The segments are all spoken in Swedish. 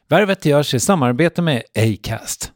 Värvet görs i samarbete med Acast.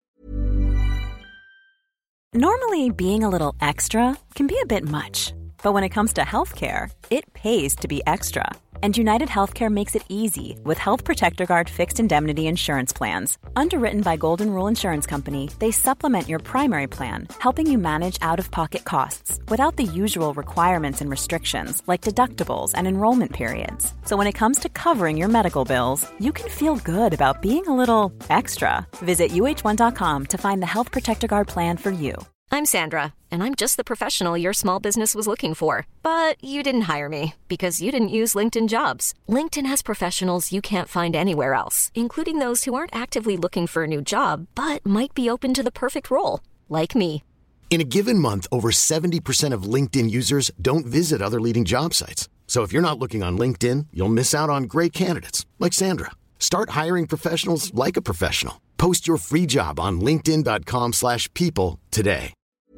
Normally, being a little extra can be a bit much. But when it comes to healthcare, it pays to be extra. And United Healthcare makes it easy with Health Protector Guard fixed indemnity insurance plans. Underwritten by Golden Rule Insurance Company, they supplement your primary plan, helping you manage out-of-pocket costs without the usual requirements and restrictions like deductibles and enrollment periods. So when it comes to covering your medical bills, you can feel good about being a little extra. Visit uh1.com to find the Health Protector Guard plan for you. I'm Sandra, and I'm just the professional your small business was looking for. But you didn't hire me because you didn't use LinkedIn Jobs. LinkedIn has professionals you can't find anywhere else, including those who aren't actively looking for a new job, but might be open to the perfect role, like me. In a given month, over 70% of LinkedIn users don't visit other leading job sites. So if you're not looking on LinkedIn, you'll miss out on great candidates, like Sandra. Start hiring professionals like a professional. Post your free job on linkedin.com/people today.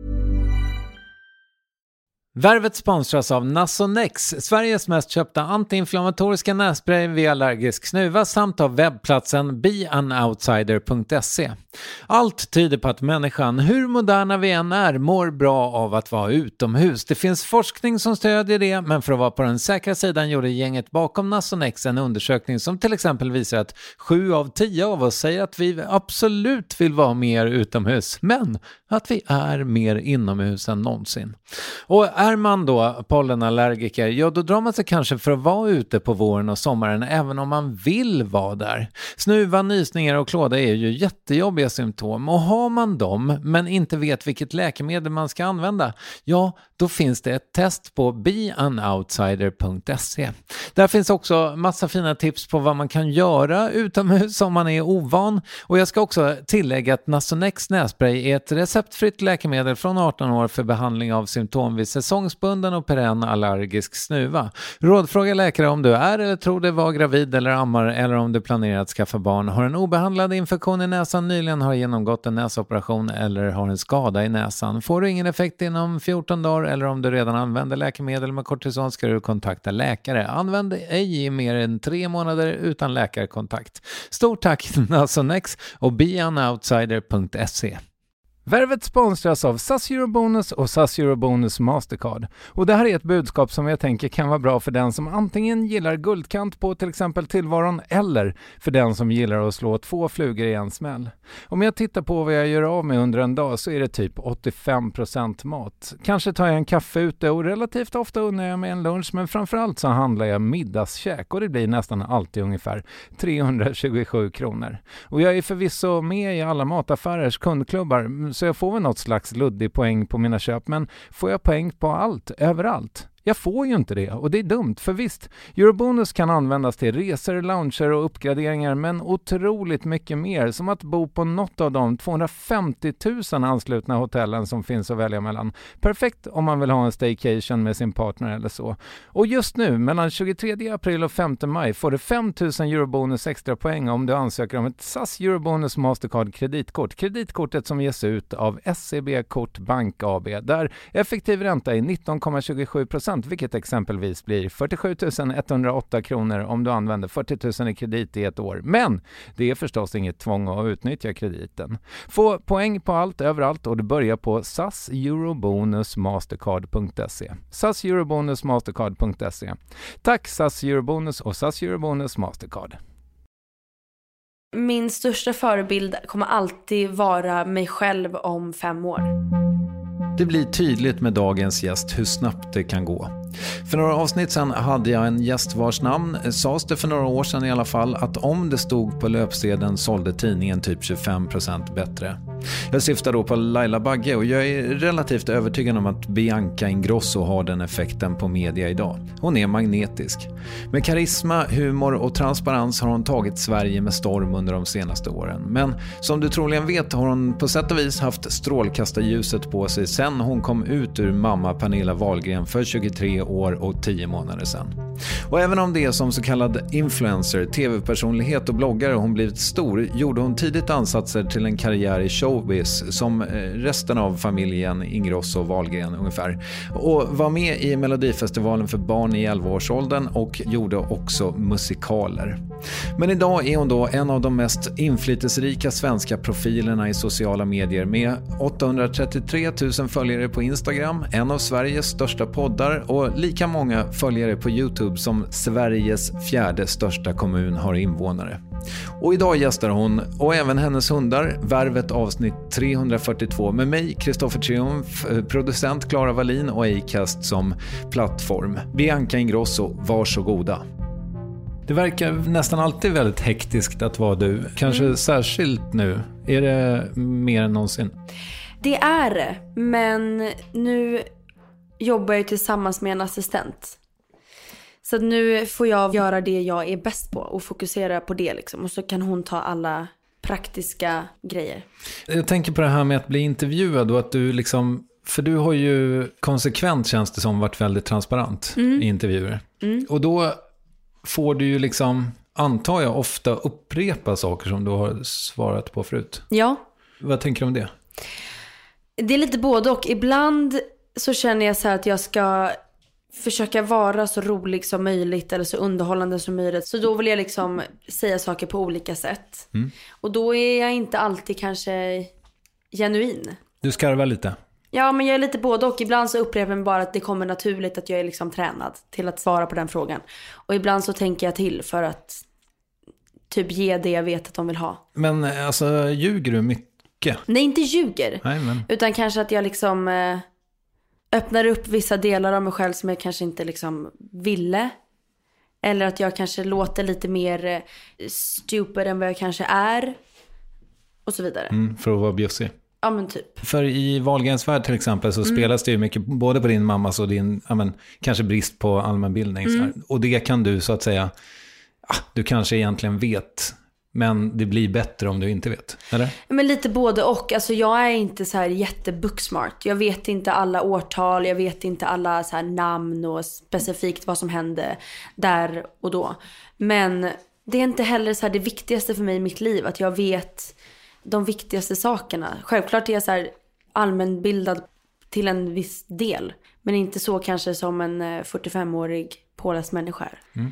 Värvet sponsras av Nasonex, Sveriges mest köpta antiinflammatoriska nässpray vid allergisk snuva, samt av webbplatsen beanoutsider.se. Allt tyder på att människan, hur moderna vi än är, mår bra av att vara utomhus. Det finns forskning som stödjer det, men för att vara på den säkra sidan gjorde gänget bakom Nasonex en undersökning som till exempel visar att 7 av 10 av oss säger att vi absolut vill vara mer utomhus, men att vi är mer inomhus än någonsin. Och är man då pollenallergiker, ja då drar man sig kanske för att vara ute på våren och sommaren även om man vill vara där. Snuva, nysningar och klåda är ju jättejobbiga symptom, och har man dem men inte vet vilket läkemedel man ska använda, ja då finns det ett test på beanoutsider.se. Där finns också massa fina tips på vad man kan göra utomhus om man är ovan, och jag ska också tillägga att Nasonex nässpray är ett receptfritt läkemedel från 18 år för behandling av symptom vid säsongsbunden och perenn allergisk snuva. Rådfråga läkare om du är eller tror dig vara gravid eller ammar, eller om du planerar att skaffa barn, har en obehandlad infektion i näsan, nyligen har genomgått en näsoperation eller har en skada i näsan. Får du ingen effekt inom 14 dagar eller om du redan använder läkemedel med kortison ska du kontakta läkare. Använd ej i mer än 3 månader utan läkarkontakt. Stort tack Nasonex och beanoutsider.se. Värvet sponsras av SAS Eurobonus och SAS Eurobonus Mastercard. Och det här är ett budskap som jag tänker kan vara bra för den som antingen gillar guldkant på till exempel tillvaron, eller för den som gillar att slå 2 flugor i en smäll. Om jag tittar på vad jag gör av med under en dag så är det typ 85% mat. Kanske tar jag en kaffe ute och relativt ofta unnar jag mig en lunch, men framförallt så handlar jag middagskäk och det blir nästan alltid ungefär 327 kronor. Och jag är förvisso med i alla mataffärers kundklubbar, så jag får väl något slags luddig poäng på mina köp, men får jag poäng på allt, överallt? Jag får ju inte det, och det är dumt, för visst, Eurobonus kan användas till resor, lounger och uppgraderingar, men otroligt mycket mer, som att bo på något av de 250 000 anslutna hotellen som finns att välja mellan. Perfekt om man vill ha en staycation med sin partner eller så. Och just nu, mellan 23 april och 5 maj, får du 5 000 Eurobonus extra poäng om du ansöker om ett SAS Eurobonus Mastercard kreditkort. Kreditkortet som ges ut av SEB Kort Bank AB, där effektiv ränta är 19,27%. Vilket exempelvis blir 47 108 kronor om du använder 40 000 i kredit i ett år. Men det är förstås inget tvång att utnyttja krediten. Få poäng på allt överallt och du börjar på saseurobonusmastercard.se. saseurobonusmastercard.se. Tack SAS Eurobonus och SAS Eurobonus Mastercard. Min största förebild kommer alltid vara mig själv om 5 år. Det blir tydligt med dagens gäst hur snabbt det kan gå. För några avsnitt sedan hade jag en gäst vars namn, sades det för några år sedan i alla fall, att om det stod på löpsedeln sålde tidningen typ 25% bättre. Jag syftar då på Laila Bagge, och jag är relativt övertygad om att Bianca Ingrosso har den effekten på media idag. Hon är magnetisk. Med karisma, humor och transparens har hon tagit Sverige med storm under de senaste åren. Men som du troligen vet har hon på sätt och vis haft strålkastarljuset på sig sen hon kom ut ur mamma Pernilla Wahlgren för 23 år och 10 månader sedan. Och även om det är som så kallad influencer, tv-personlighet och bloggare hon blivit stor, gjorde hon tidigt ansatser till en karriär i showbiz som resten av familjen Ingrosso och Wahlgren ungefär. Och var med i Melodifestivalen för barn i 11-årsåldern och gjorde också musikaler. Men idag är hon då en av de mest inflytelserika svenska profilerna i sociala medier med 833 000 följare på Instagram, en av Sveriges största poddar och lika många följare på YouTube som Sveriges 4:e största kommun har invånare. Och idag gästar hon och även hennes hundar Värvet avsnitt 342 med mig, Kristoffer Triumf, producent Clara Wallin och Acast som plattform. Bianca Ingrosso, varsågoda. Det verkar nästan alltid väldigt hektiskt att vara du. Kanske särskilt nu. Är det mer än någonsin? Det är det, men nu jobbar jag tillsammans med en assistent. Så nu får jag göra det jag är bäst på och fokusera på det liksom. Och så kan hon ta alla praktiska grejer. Jag tänker på det här med att bli intervjuad och att du liksom... För du har ju konsekvent, känns det som, varit väldigt transparent i intervjuer. Och då får du ju liksom, antar jag, ofta upprepa saker som du har svarat på förut. Ja. Vad tänker du om det? Det är lite både och. Ibland så känner jag så här att jag ska försöka vara så rolig som möjligt eller så underhållande som möjligt. Så då vill jag liksom säga saker på olika sätt. Och då är jag inte alltid kanske genuin. Du skarvar lite. Ja, men jag är lite både och. Ibland så upplever jag bara att det kommer naturligt att jag är liksom tränad till att svara på den frågan. Och ibland så tänker jag till för att typ ge det jag vet att de vill ha. Men alltså, ljuger du mycket? Nej, inte ljuger. Nej, men... Utan kanske att jag liksom öppnar upp vissa delar av mig själv som jag kanske inte liksom ville. Eller att jag kanske låter lite mer stupid än vad jag kanske är. Och så vidare. För att vara bjussig. Ja, men typ. För i Wahlgrens värld till exempel så spelas det ju mycket både på din mammas och din, kanske brist på allmänbildning. Så här. Och det kan du så att säga, du kanske egentligen vet, men det blir bättre om du inte vet, eller? Men lite både och. Alltså jag är inte så här jättebooksmart. Jag vet inte alla årtal, jag vet inte alla så här namn och specifikt vad som hände där och då. Men det är inte heller så här det viktigaste för mig i mitt liv, att jag vet de viktigaste sakerna. Självklart är jag så här allmänbildad till en viss del, men inte så kanske som en 45-årig påläst människa.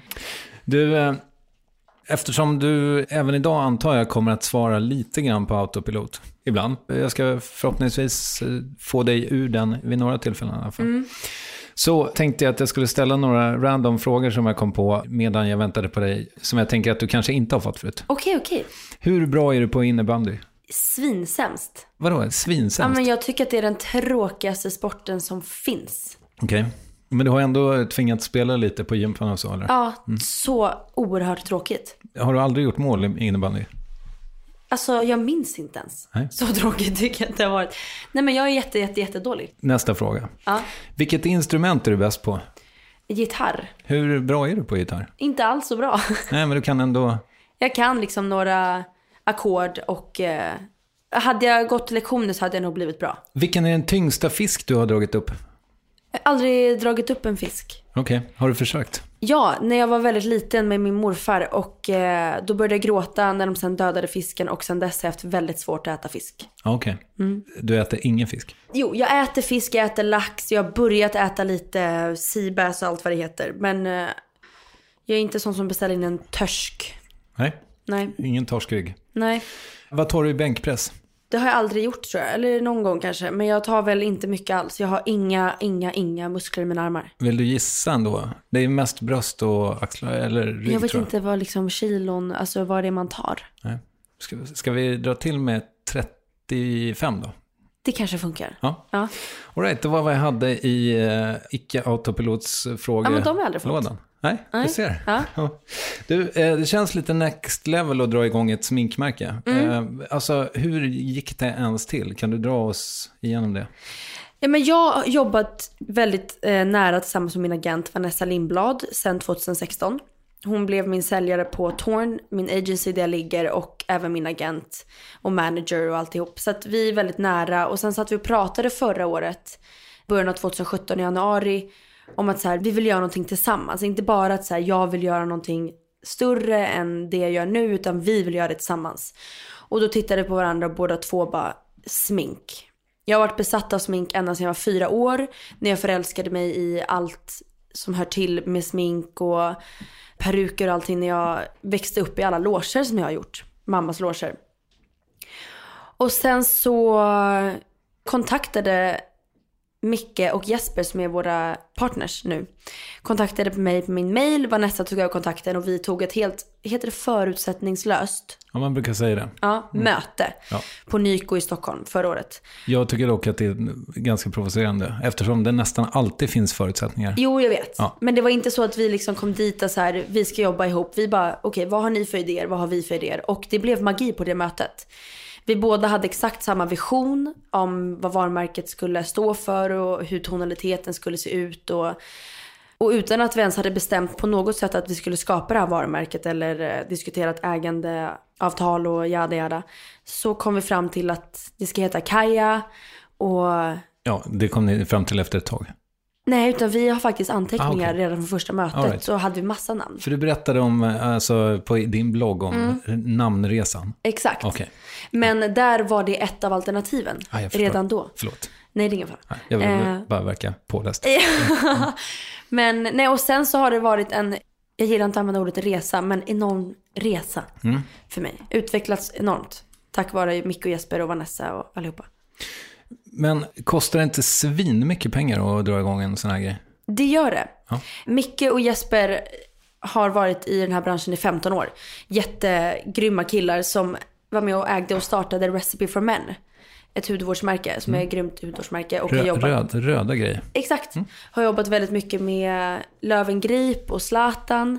Du, eftersom du även idag antar jag kommer att svara lite grann på autopilot ibland. Jag ska förhoppningsvis få dig ur den vid några tillfällen i alla fall. Så tänkte jag att jag skulle ställa några random frågor som jag kom på medan jag väntade på dig, som jag tänker att du kanske inte har fått förut. Okej. Hur bra är du på innebandy? Svinsämst. Vadå? Svinsämst? Ja, men jag tycker att det är den tråkigaste sporten som finns. Okej. Men du har ändå tvingat spela lite på gympan och så, eller? Ja, så oerhört tråkigt. Har du aldrig gjort mål i innebandy? Alltså, jag minns inte ens. Nej. Så tråkigt tycker jag inte det har varit. Nej, men jag är jättedålig. Nästa fråga. Ja. Vilket instrument är du bäst på? Gitarr. Hur bra är du på gitarr? Inte alls så bra. Nej, men du kan ändå... Jag kan liksom några ackord och hade jag gått lektioner så hade jag nog blivit bra. Vilken är den tyngsta fisk du har dragit upp? Jag har aldrig dragit upp en fisk. Okej, har du försökt? Ja, när jag var väldigt liten med min morfar och då började jag gråta när de sen dödade fisken och sen dess har jag haft väldigt svårt att äta fisk. Okej. Du äter ingen fisk? Jo, jag äter fisk, jag äter lax, jag har börjat äta lite seabass och allt vad det heter. Men jag är inte sån som beställer in en törsk. Nej. Ingen torskrygg? Nej. Vad tar du i bänkpress? Det har jag aldrig gjort, tror jag. Eller någon gång kanske. Men jag tar väl inte mycket alls. Jag har inga muskler i mina armar. Vill du gissa ändå? Det är mest bröst och axlar eller rygg, jag vet inte vad liksom kilon, alltså vad det är man tar. Nej. Ska vi dra till med 35 då? Det kanske funkar. Ja. All right, det var vad jag hade i icke-autopilotsfrågor. Ja, men de har aldrig fått. Lådan. Nej, du ser. Ja. Du, det känns lite next level att dra igång ett sminkmärke. Alltså, hur gick det ens till? Kan du dra oss igenom det? Ja, men jag har jobbat väldigt nära tillsammans med min agent Vanessa Lindblad sedan 2016. Hon blev min säljare på Torn, min agency där jag ligger, och även min agent och manager och alltihop. Så att vi är väldigt nära. Och sen satt vi och pratade förra året, början av 2017 i januari, om att så här, vi vill göra någonting tillsammans. Inte bara att så här, jag vill göra någonting större än det jag gör nu, utan vi vill göra det tillsammans. Och då tittade vi på varandra och båda två bara, smink. Jag har varit besatt av smink ända sedan jag var 4 år. När jag förälskade mig i allt som hör till med smink och peruker och allting. När jag växte upp i alla loger som jag har gjort. Mammas loger. Och sen så kontaktade Micke och Jesper, som är våra partners nu, kontaktade mig på min mail. Vanessa tog över kontakten och vi tog ett helt, heter det förutsättningslöst? Ja, man brukar säga det. Ja, möte på Nyko i Stockholm förra året. Jag tycker dock att det är ganska provocerande, eftersom det nästan alltid finns förutsättningar. Jo, jag vet. Ja. Men det var inte så att vi liksom kom dit och så här, vi ska jobba ihop. Vi bara, okej, vad har ni för idéer? Vad har vi för idéer? Och det blev magi på det mötet. Vi båda hade exakt samma vision om vad varumärket skulle stå för och hur tonaliteten skulle se ut. Och utan att vi ens hade bestämt på något sätt att vi skulle skapa det här varumärket eller diskuterat ägandeavtal och jada, så kom vi fram till att det ska heta Kaja. Och ja, det kom ni fram till efter ett tag. Nej, utan vi har faktiskt anteckningar redan från första mötet. Så hade vi massa namn. För du berättade om, alltså, på din blogg om namnresan. Exakt. Okay. Men där var det ett av alternativen redan då. Förlåt. Nej, det är ingen fara. Jag vill bara verka påläst. Men nej, och sen så har det varit en, jag gillar inte att använda ordet resa, men enorm resa för mig. Utvecklats enormt. Tack vare Micke och Jesper och Vanessa och allihopa. Men kostar det inte svin mycket pengar att dra igång en sån här grej? Det gör det. Ja. Micke och Jesper har varit i den här branschen i 15 år. Jättegrymma killar som var med och ägde och startade Recipe for Men. Ett hudvårdsmärke som är ett grymt hudvårdsmärke. Och röda grejer. Exakt. Har jobbat väldigt mycket med Löwengrip och Zlatan.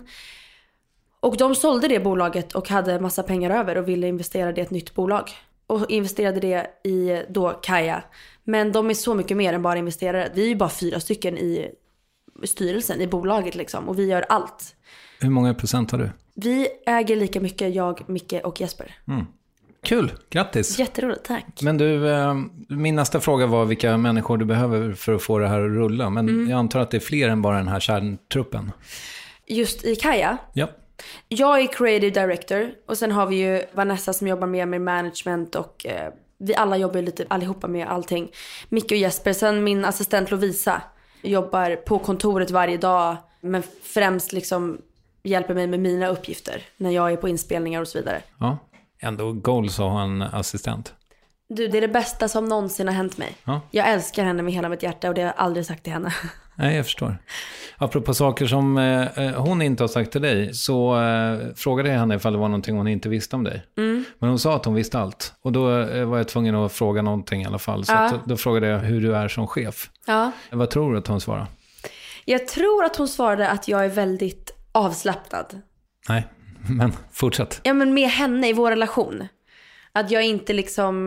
Och de sålde det bolaget och hade massa pengar över och ville investera det i ett nytt bolag. Och investerade det i då Kaja. Men de är så mycket mer än bara investerare. Vi är ju bara 4 stycken i styrelsen, i bolaget liksom. Och vi gör allt. Hur många procent har du? Vi äger lika mycket, jag, Micke och Jesper. Kul, grattis. Jätteroligt, tack. Men du, min nästa fråga var vilka människor du behöver för att få det här att rulla. Men jag antar att det är fler än bara den här kärntruppen. Just i Kaja? Ja. Jag är creative director och sen har vi ju Vanessa som jobbar med management och vi alla jobbar lite allihopa med allting. Micke och Jesper, sen min assistent Lovisa jobbar på kontoret varje dag, men främst liksom hjälper mig med mina uppgifter när jag är på inspelningar och så vidare. Ja, ändå goals att ha en assistent. Du, det är det bästa som någonsin har hänt mig. Ja. Jag älskar henne med hela mitt hjärta och det har jag aldrig sagt till henne. Nej, jag förstår. Apropå saker som hon inte har sagt till dig, så frågade jag henne ifall det var någonting hon inte visste om dig. Men hon sa att hon visste allt. Och då var jag tvungen att fråga någonting i alla fall. Så att, då frågade jag hur du är som chef. Ja. Vad tror du att hon svarade? Jag tror att hon svarade att jag är väldigt avslappnad. Nej, men fortsätt. Ja, men med henne i vår relation. Att jag inte liksom...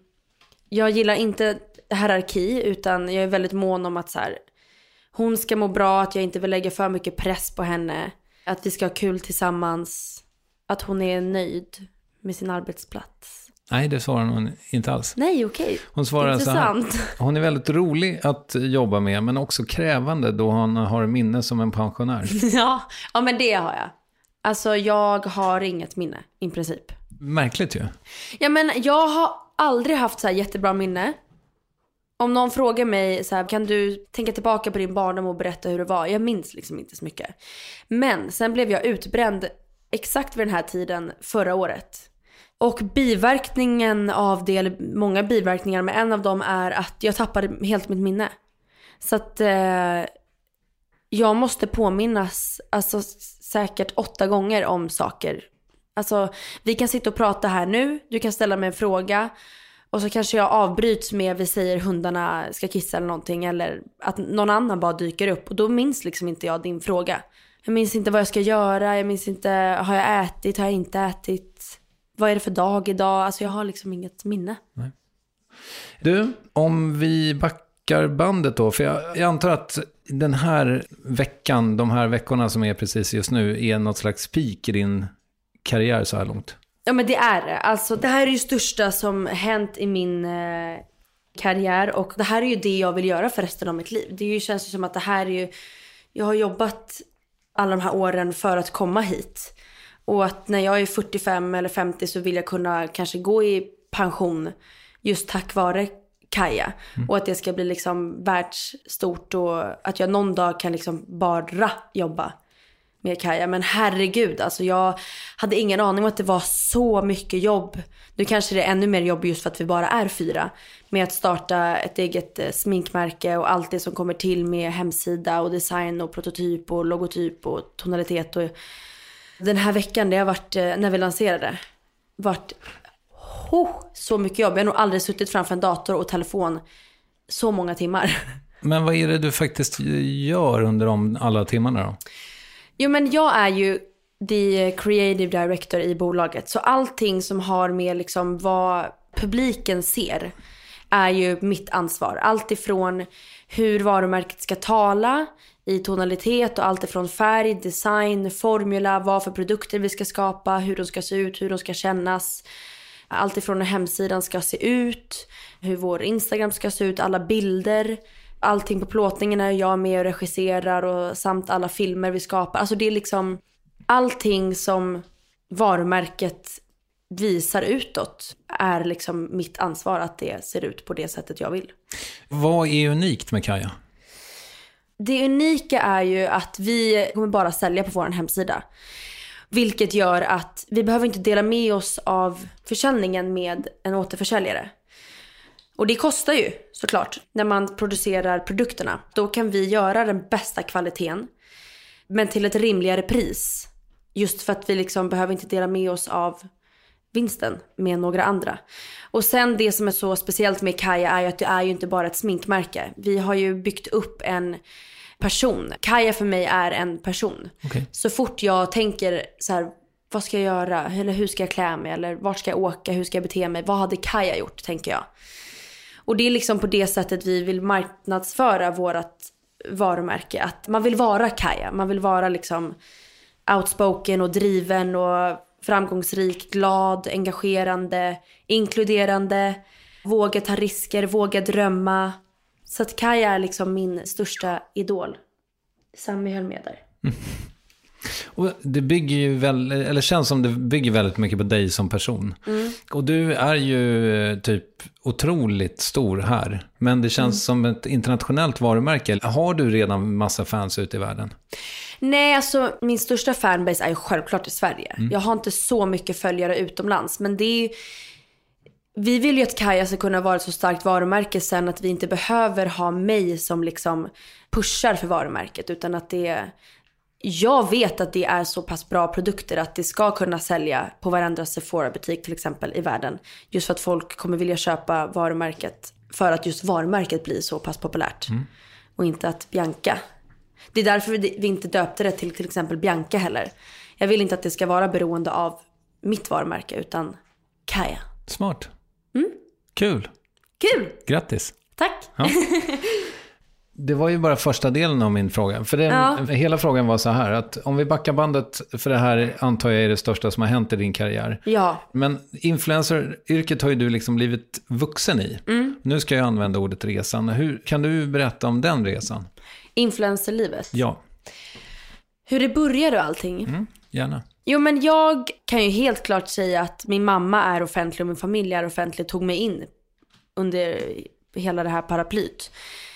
jag gillar inte hierarki, utan jag är väldigt mån om att så här, hon ska må bra, att jag inte vill lägga för mycket press på henne. Att vi ska ha kul tillsammans. Att hon är nöjd med sin arbetsplats. Nej, det svarar hon inte alls. Nej, okej. Hon svarar intressant. Så här, hon är väldigt rolig att jobba med, men också krävande då hon har minne som en pensionär. Ja, men det har jag. Alltså, jag har inget minne, i princip. Märkligt ju. Ja, men jag har aldrig haft så här jättebra minne. Om någon frågar mig så här, kan du tänka tillbaka på din barndom och berätta hur det var? Jag minns liksom inte så mycket. Men sen blev jag utbränd exakt vid den här tiden förra året. Och biverkningen av det, eller många biverkningar, men en av dem är att jag tappade helt mitt minne. Så att jag måste påminnas alltså säkert 8 gånger om saker. Alltså, vi kan sitta och prata här nu, du kan ställa mig en fråga och så kanske jag avbryts med, vi säger hundarna ska kissa eller någonting, eller att någon annan bara dyker upp och då minns liksom inte jag din fråga. Jag minns inte vad jag ska göra, jag minns inte, har jag ätit, har jag inte ätit, vad är det för dag idag? Alltså jag har liksom inget minne. Nej. Du, om vi backar bandet då, för jag antar att den här veckan, de här veckorna som är precis just nu, är något slags peak i din karriär så här långt. Ja, men det är det. Alltså det här är ju största som hänt i min karriär. Och det här är ju det jag vill göra för resten av mitt liv. Det känns ju som att det här är ju... Jag har jobbat alla de här åren för att komma hit. Och att när jag är 45 eller 50 så vill jag kunna kanske gå i pension just tack vare Kaja. Och att det ska bli liksom världsstort och att jag någon dag kan liksom bara jobba med Kaja. Men herregud, alltså jag hade ingen aning om att det var så mycket jobb. Nu kanske det är ännu mer jobb just för att vi bara är 4. Med att starta ett eget sminkmärke och allt det som kommer till med hemsida och design och prototyp och logotyp och tonalitet. Och den här veckan det har varit, när vi lanserade, varit så mycket jobb. Jag har nog aldrig suttit framför en dator och telefon så många timmar. Men vad är det du faktiskt gör under alla timmarna då? Jo, men jag är ju the creative director i bolaget. Så allting som har med liksom vad publiken ser är ju mitt ansvar. Allt ifrån hur varumärket ska tala i tonalitet och allt ifrån färg, design, formula, vad för produkter vi ska skapa, hur de ska se ut, hur de ska kännas. Allt ifrån hur hemsidan ska se ut, hur vår Instagram ska se ut, alla bilder. Allting på plåtningen är jag med och regisserar och samt alla filmer vi skapar. Alltså det är liksom allting som varumärket visar utåt är liksom mitt ansvar att det ser ut på det sättet jag vill. Vad är unikt med Kaja? Det unika är ju att vi kommer bara sälja på vår hemsida. Vilket gör att vi behöver inte dela med oss av försäljningen med en återförsäljare. Och det kostar ju såklart när man producerar produkterna. Då kan vi göra den bästa kvaliteten men till ett rimligare pris. Just för att vi liksom behöver inte dela med oss av vinsten med några andra. Och sen det som är så speciellt med Kaja är ju att det är ju inte bara ett sminkmärke. Vi har ju byggt upp en person. Kaja för mig är en person. Okay. Så fort jag tänker så här, vad ska jag göra? Eller hur ska jag klä mig? Eller vart ska jag åka? Hur ska jag bete mig? Vad hade Kaja gjort, tänker jag. Och det är liksom på det sättet vi vill marknadsföra vårt varumärke. Att man vill vara Kaja. Man vill vara liksom outspoken och driven och framgångsrik, glad, engagerande, inkluderande, våga ta risker, våga drömma. Så att Kaja är liksom min största idol. Sami höll med där. Och det bygger ju eller känns som det bygger väldigt mycket på dig som person. Och du är ju typ otroligt stor här. Men det känns som ett internationellt varumärke. Har du redan massa fans ute i världen? Nej, alltså min största fanbase är ju självklart i Sverige. Jag har inte så mycket följare utomlands. Men det är ju... Vi vill ju att Kaja ska kunna vara ett så starkt varumärke sen att vi inte behöver ha mig som liksom pushar för varumärket. Utan att det... Jag vet att det är så pass bra produkter att det ska kunna sälja på varandra Sephora-butik till exempel i världen. Just för att folk kommer vilja köpa varumärket för att just varumärket blir så pass populärt. Och inte att Bianca. Det är därför vi inte döpte det till exempel Bianca heller. Jag vill inte att det ska vara beroende av mitt varumärke utan Kaja. Smart. Kul. Grattis. Tack. Ja. Det var ju bara första delen av min fråga. För hela frågan var så här att om vi backar bandet, för det här antar jag är det största som har hänt i din karriär. Ja. Men influencer-yrket har ju du liksom blivit vuxen i. Nu ska jag använda ordet resan. Kan du berätta om den resan? Influencerlivet? Ja. Hur det började och allting? Gärna. Jo, men jag kan ju helt klart säga att min mamma är offentlig och min familj är offentlig, tog mig in under hela det här paraplyt.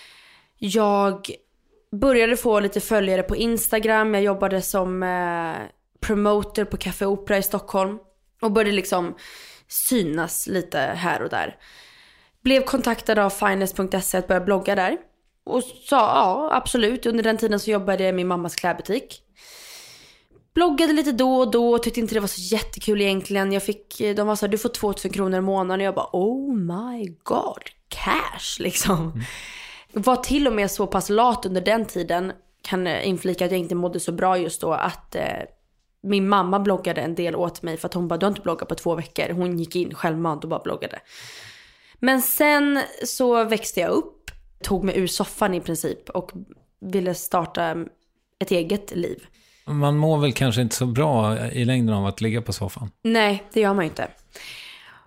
Jag började få lite följare på Instagram. Jag jobbade som promoter på Café Opera i Stockholm och började liksom synas lite här och där. Blev kontaktad av finest.se att börja blogga där. Och sa ja, absolut. Under den tiden så jobbade jag i min mammas klädbutik. Bloggade lite då och då. Tyckte inte det var så jättekul egentligen. De var så här, du får 2000 kronor i månaden. Och jag bara, oh my god, cash liksom. Var till och med så pass lat under den tiden. Kan inflika att jag inte mådde så bra just då. Att min mamma bloggade en del åt mig. För att hon bara, du har inte bloggat på 2 veckor. Hon gick in självmant och bara bloggade. Men sen så växte jag upp. Tog mig ur soffan i princip. Och ville starta ett eget liv. Man mår väl kanske inte så bra i längden av att ligga på soffan? Nej, det gör man inte.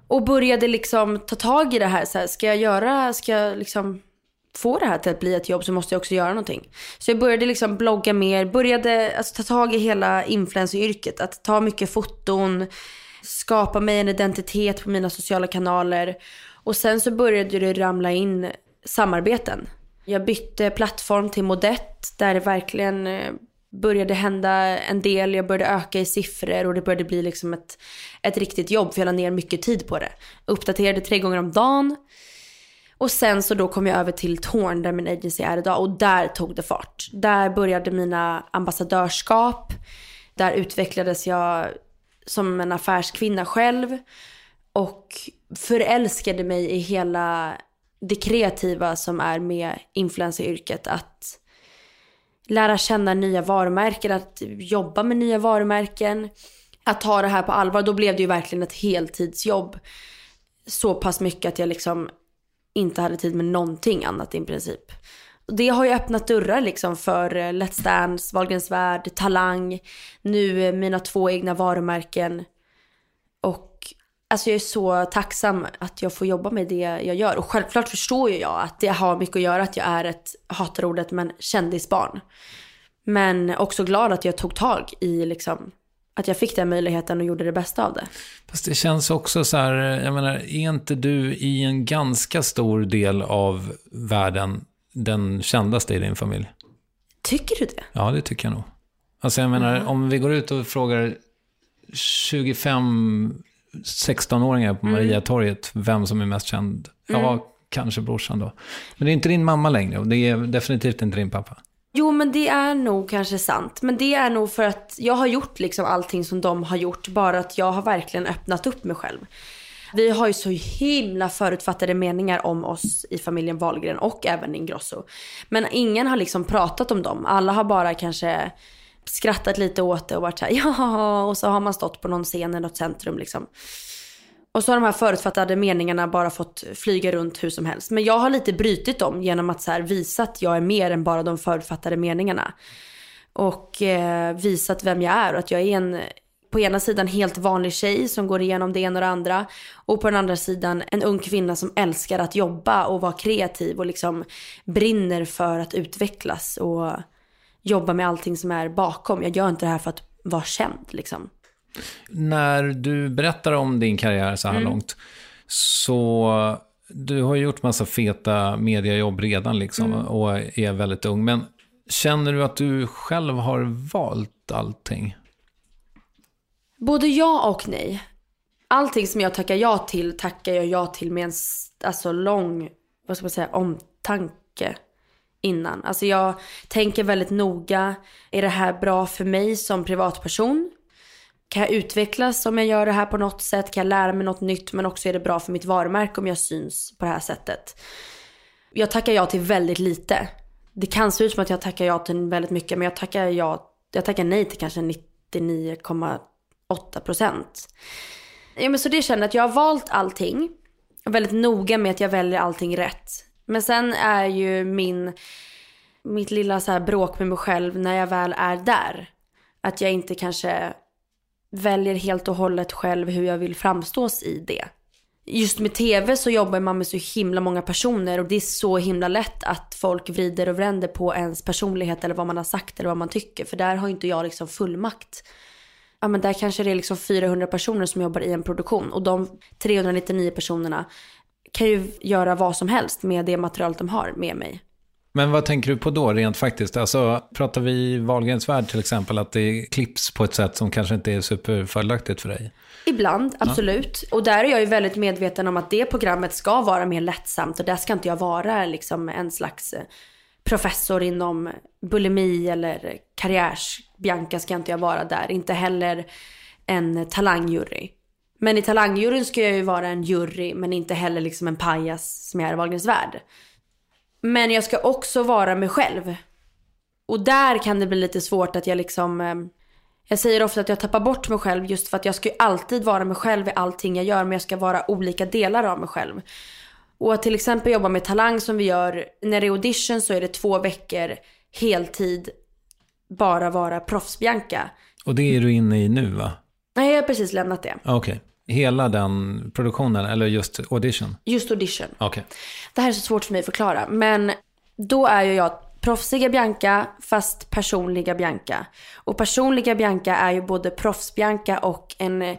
Och började liksom ta tag i det här. Så här, ska jag liksom få det här till att bli ett jobb, så måste jag också göra någonting. Så jag började liksom blogga mer. Började ta tag i hela influenceryrket. Att ta mycket foton. Skapa mig en identitet på mina sociala kanaler. Och sen så började det ramla in samarbeten. Jag bytte plattform till Modett, där det verkligen började hända en del. Jag började öka i siffror och det började bli liksom ett riktigt jobb, för jag la ner mycket tid på det. Uppdaterade 3 gånger om dagen. Och sen så då kom jag över till Torn, där min agency är idag, och där tog det fart. Där började mina ambassadörskap. Där utvecklades jag som en affärskvinna själv och förälskade mig i hela det kreativa som är med influenceryrket. Att lära känna nya varumärken, att jobba med nya varumärken, att ta det här på allvar. Då blev det ju verkligen ett heltidsjobb. Så pass mycket att jag liksom inte hade tid med någonting annat i princip. Det har ju öppnat dörrar liksom för Let's Dance, Wahlgrens värld, Talang, nu mina 2 egna varumärken. Och alltså jag är så tacksam att jag får jobba med det jag gör. Och självklart förstår ju jag att det har mycket att göra att jag är ett, hatar ordet, men kändisbarn. Men också glad att jag tog tag i liksom, att jag fick den möjligheten och gjorde det bästa av det. Fast det känns också så här, jag menar, är inte du i en ganska stor del av världen den kändaste i din familj? Tycker du det? Ja, det tycker jag nog. Alltså jag menar, om vi går ut och frågar 25-16-åringar på Mariatorget vem som är mest känd. Ja, kanske brorsan då. Men det är inte din mamma längre, och det är definitivt inte din pappa. Jo, men det är nog kanske sant. Men det är nog för att jag har gjort liksom allting som de har gjort. Bara att jag har verkligen öppnat upp mig själv. Vi har ju så himla förutfattade meningar om oss i familjen Wahlgren och även Ingrosso. Men ingen har liksom pratat om dem. Alla har bara kanske skrattat lite åt det och varit så här, ja, och så har man stått på någon scen i något centrum liksom. Och så har de här förutfattade meningarna bara fått flyga runt hur som helst. Men jag har lite brytit dem genom att så här visa att jag är mer än bara de förutfattade meningarna. Och visat vem jag är, och att jag är en, på ena sidan helt vanlig tjej som går igenom det ena och det andra. Och på den andra sidan en ung kvinna som älskar att jobba och vara kreativ och liksom brinner för att utvecklas och jobba med allting som är bakom. Jag gör inte det här för att vara känd liksom. När du berättar om din karriär så här långt, så du har gjort massa feta mediajobb redan liksom, och är väldigt ung. Men känner du att du själv har valt allting? Både ja och nej. Allting som jag tackar jag till med en alltså lång, vad ska man säga, omtanke innan. Alltså jag tänker väldigt noga, är det här bra för mig som privatperson? Kan jag utvecklas om jag gör det här på något sätt? Kan jag lära mig något nytt? Men också är det bra för mitt varumärke om jag syns på det här sättet? Jag tackar ja till väldigt lite. Det kan se ut som att jag tackar ja till väldigt mycket, men jag tackar nej till kanske 99,8%. Ja, men så det känner att jag har valt allting. Jag är väldigt noga med att jag väljer allting rätt. Men sen är ju mitt lilla så här bråk med mig själv när jag väl är där. Att jag inte kanske väljer helt och hållet själv hur jag vill framstås i det. Just med tv så jobbar man med så himla många personer, och det är så himla lätt att folk vrider och vänder på ens personlighet eller vad man har sagt eller vad man tycker. För där har inte jag liksom fullmakt. Ja, men där kanske det är liksom 400 personer som jobbar i en produktion, och de 399 personerna kan ju göra vad som helst med det materialet de har med mig. Men vad tänker du på då rent faktiskt? Alltså, pratar vi Wahlgrens värld till exempel, att det klipps på ett sätt som kanske inte är superfördelaktigt för dig? Ibland, absolut. Ja. Och där är jag ju väldigt medveten om att det programmet ska vara mer lättsamt, och där ska inte jag vara liksom en slags professor inom bulimi eller karriärsbianca, ska inte jag vara där. Inte heller en talangjury. Men i talangjuryn ska jag ju vara en jury, men inte heller liksom en pajas som jag är i Wahlgrens värld. Men jag ska också vara mig själv. Och där kan det bli lite svårt att jag liksom... Jag säger ofta att jag tappar bort mig själv, just för att jag ska ju alltid vara mig själv i allting jag gör, men jag ska vara olika delar av mig själv. Och att till exempel jobba med Talang som vi gör, när det är audition så är det 2 veckor heltid bara vara proffsbianca. Och det är du inne i nu, va? Nej, jag har precis lämnat det. Okej. hela den produktionen eller just audition? Just audition. Okej. Det här är så svårt för mig att förklara. Men då är ju jag proffsiga Bianca fast personliga Bianca. Och personliga Bianca är ju både proffs-Bianca och en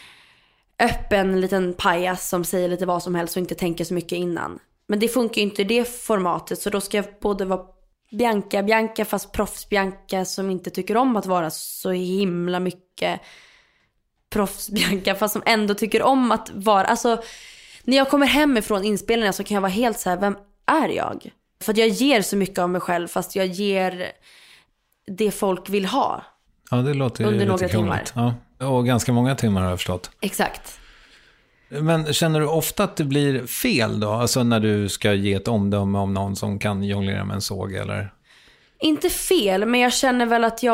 öppen liten pajas som säger lite vad som helst och inte tänker så mycket innan. Men det funkar ju inte i det formatet, så då ska jag både vara Bianca fast proffs-Bianca som inte tycker om att vara så himla mycket proffs-Bianca fast som ändå tycker om att vara, alltså när jag kommer hem ifrån inspelningen så kan jag vara helt så här: vem är jag? För att jag ger så mycket av mig själv fast jag ger det folk vill ha. Ja, det låter under lite några timmar. Ja, och ganska många timmar har jag förstått. Exakt. Men känner du ofta att det blir fel då? Alltså när du ska ge ett omdöme om någon som kan jonglera med en såg eller? Inte fel, men jag känner väl att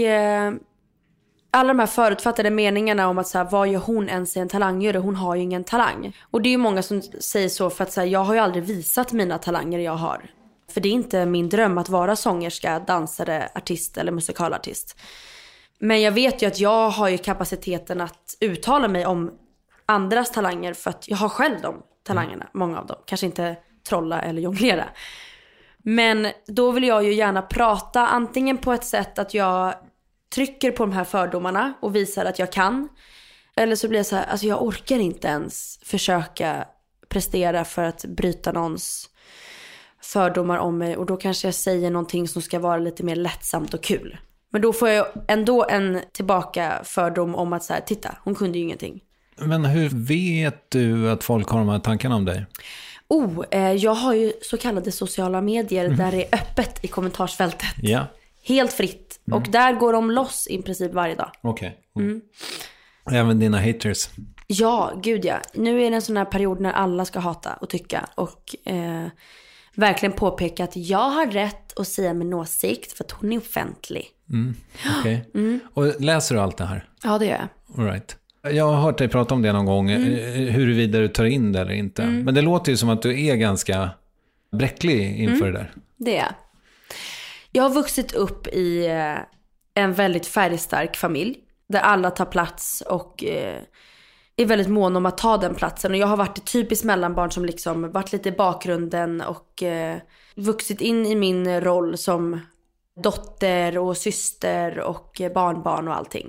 alla de här förutfattade meningarna om att så här, vad gör hon ens i en talanggöra? Hon har ju ingen talang. Och det är ju många som säger så för att så här, jag har ju aldrig visat mina talanger jag har. För det är inte min dröm att vara sångerska, dansare, artist eller musikalartist. Men jag vet ju att jag har ju kapaciteten att uttala mig om andras talanger för att jag har själv de talangerna, många av dem. Kanske inte trolla eller jonglera. Men då vill jag ju gärna prata antingen på ett sätt att jag trycker på de här fördomarna och visar att jag kan. Eller så blir det så här, alltså jag orkar inte ens försöka prestera för att bryta någons fördomar om mig. Och då kanske jag säger någonting som ska vara lite mer lättsamt och kul. Men då får jag ändå en tillbaka fördom om att så här, titta, hon kunde ju ingenting. Men hur vet du att folk har de här tankarna om dig? Jag har ju så kallade sociala medier där det är öppet i kommentarsfältet. Ja. Helt fritt. Och där går de loss i princip varje dag. Okej. Även dina haters? Ja, gud ja. Nu är det en sån här period när alla ska hata och tycka. Och verkligen påpeka att jag har rätt att säga min åsikt för att hon är offentlig. Okej. Och läser du allt det här? Ja, det gör jag. All right. Jag har hört dig prata om det någon gång, huruvida du tar in det eller inte. Men det låter ju som att du är ganska bräcklig inför det där. Det är. Jag har vuxit upp i en väldigt färgstark familj där alla tar plats och är väldigt mån om att ta den platsen. Och jag har varit ett typiskt mellanbarn som liksom varit lite i bakgrunden och vuxit in i min roll som dotter och syster och barnbarn och allting.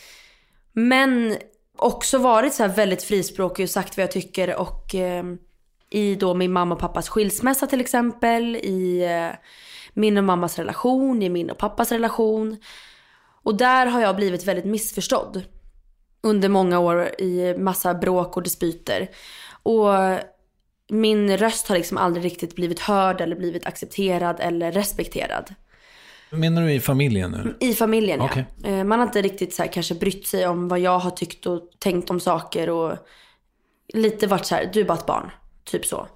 Men också varit så här väldigt frispråkig och sagt vad jag tycker. Och i då min mamma och pappas skilsmässa till exempel, i min och mammas relation, i min och pappas relation. Och där har jag blivit väldigt missförstådd under många år i massa bråk och dispyter. Och min röst har liksom aldrig riktigt blivit hörd eller blivit accepterad eller respekterad. Menar du i familjen nu? I familjen, ja. Okay. Man har inte riktigt så här kanske brytt sig om vad jag har tyckt och tänkt om saker. Och lite varit så här, du är bara ett barn. Typ så.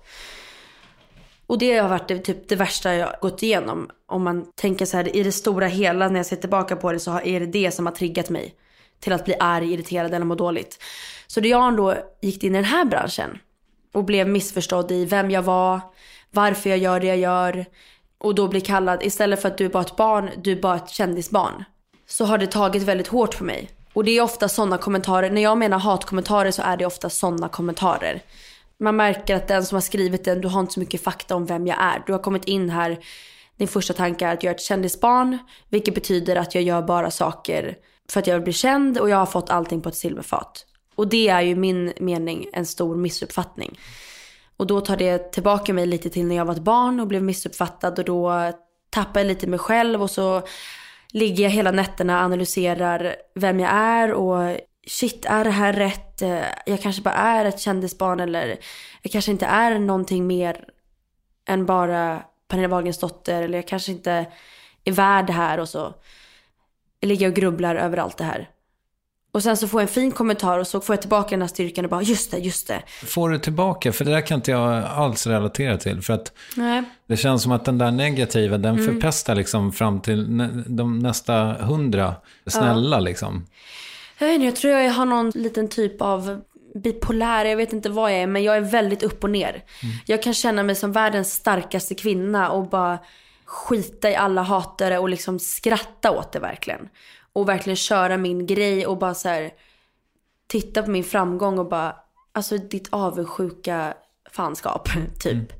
Och det har varit typ det värsta jag gått igenom. Om man tänker så här, i det stora hela när jag ser tillbaka på det, så är det som har triggat mig till att bli arg, irriterad eller må dåligt. Så då jag då gick in i den här branschen och blev missförstådd i vem jag var, varför jag gör det jag gör. Och då blir kallad, istället för att du är bara ett barn, du är bara ett kändisbarn. Så har det tagit väldigt hårt på mig. Och det är ofta sådana kommentarer. När jag menar hatkommentarer så är det ofta sådana kommentarer. Man märker att den som har skrivit den, du har inte så mycket fakta om vem jag är. Du har kommit in här, din första tanke är att jag är ett kändisbarn. Vilket betyder att jag gör bara saker för att jag vill bli känd. Och jag har fått allting på ett silverfat. Och det är ju min mening en stor missuppfattning. Och då tar det tillbaka mig lite till när jag var ett barn och blev missuppfattad. Och då tappar jag lite mig själv och så ligger jag hela nätterna och analyserar vem jag är. Och shit, är det här rätt? Jag kanske bara är ett kändisbarn, eller jag kanske inte är någonting mer än bara Pernilla Wahlgrens dotter. Eller jag kanske inte är värd det här. Och så ligger jag och grubblar över allt det här. Och sen så får jag en fin kommentar och så får jag tillbaka den här styrkan och bara just det. Får du tillbaka? För det där kan inte jag alls relatera till. För att nej. Det känns som att den där negativa, den förpestar liksom fram till de nästa 100. Snälla liksom. Jag tror jag har någon liten typ av bipolär, jag vet inte vad jag är, men jag är väldigt upp och ner. Jag kan känna mig som världens starkaste kvinna och bara skita i alla hatare och liksom skratta åt det verkligen. Och verkligen köra min grej och bara så här titta på min framgång och bara, alltså ditt avundsjuka fanskap typ.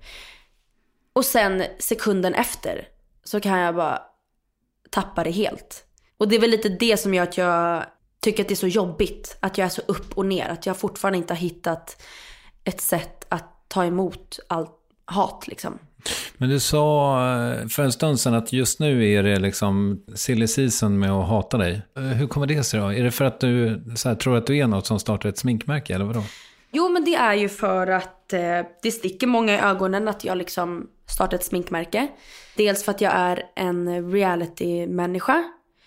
Och sen sekunden efter så kan jag bara tappa det helt. Och det är väl lite det som gör att jag tycker att det är så jobbigt, att jag är så upp och ner, att jag fortfarande inte har hittat ett sätt att ta emot allt hat liksom. Men du sa för en stund sedan att just nu är det liksom silly season med att hata dig. Hur kommer det sig då? Är det för att du så här, tror att du är något som startar ett sminkmärke eller vadå? Jo, men det är ju för att det sticker många i ögonen att jag liksom startar ett sminkmärke. Dels för att jag är en reality-människa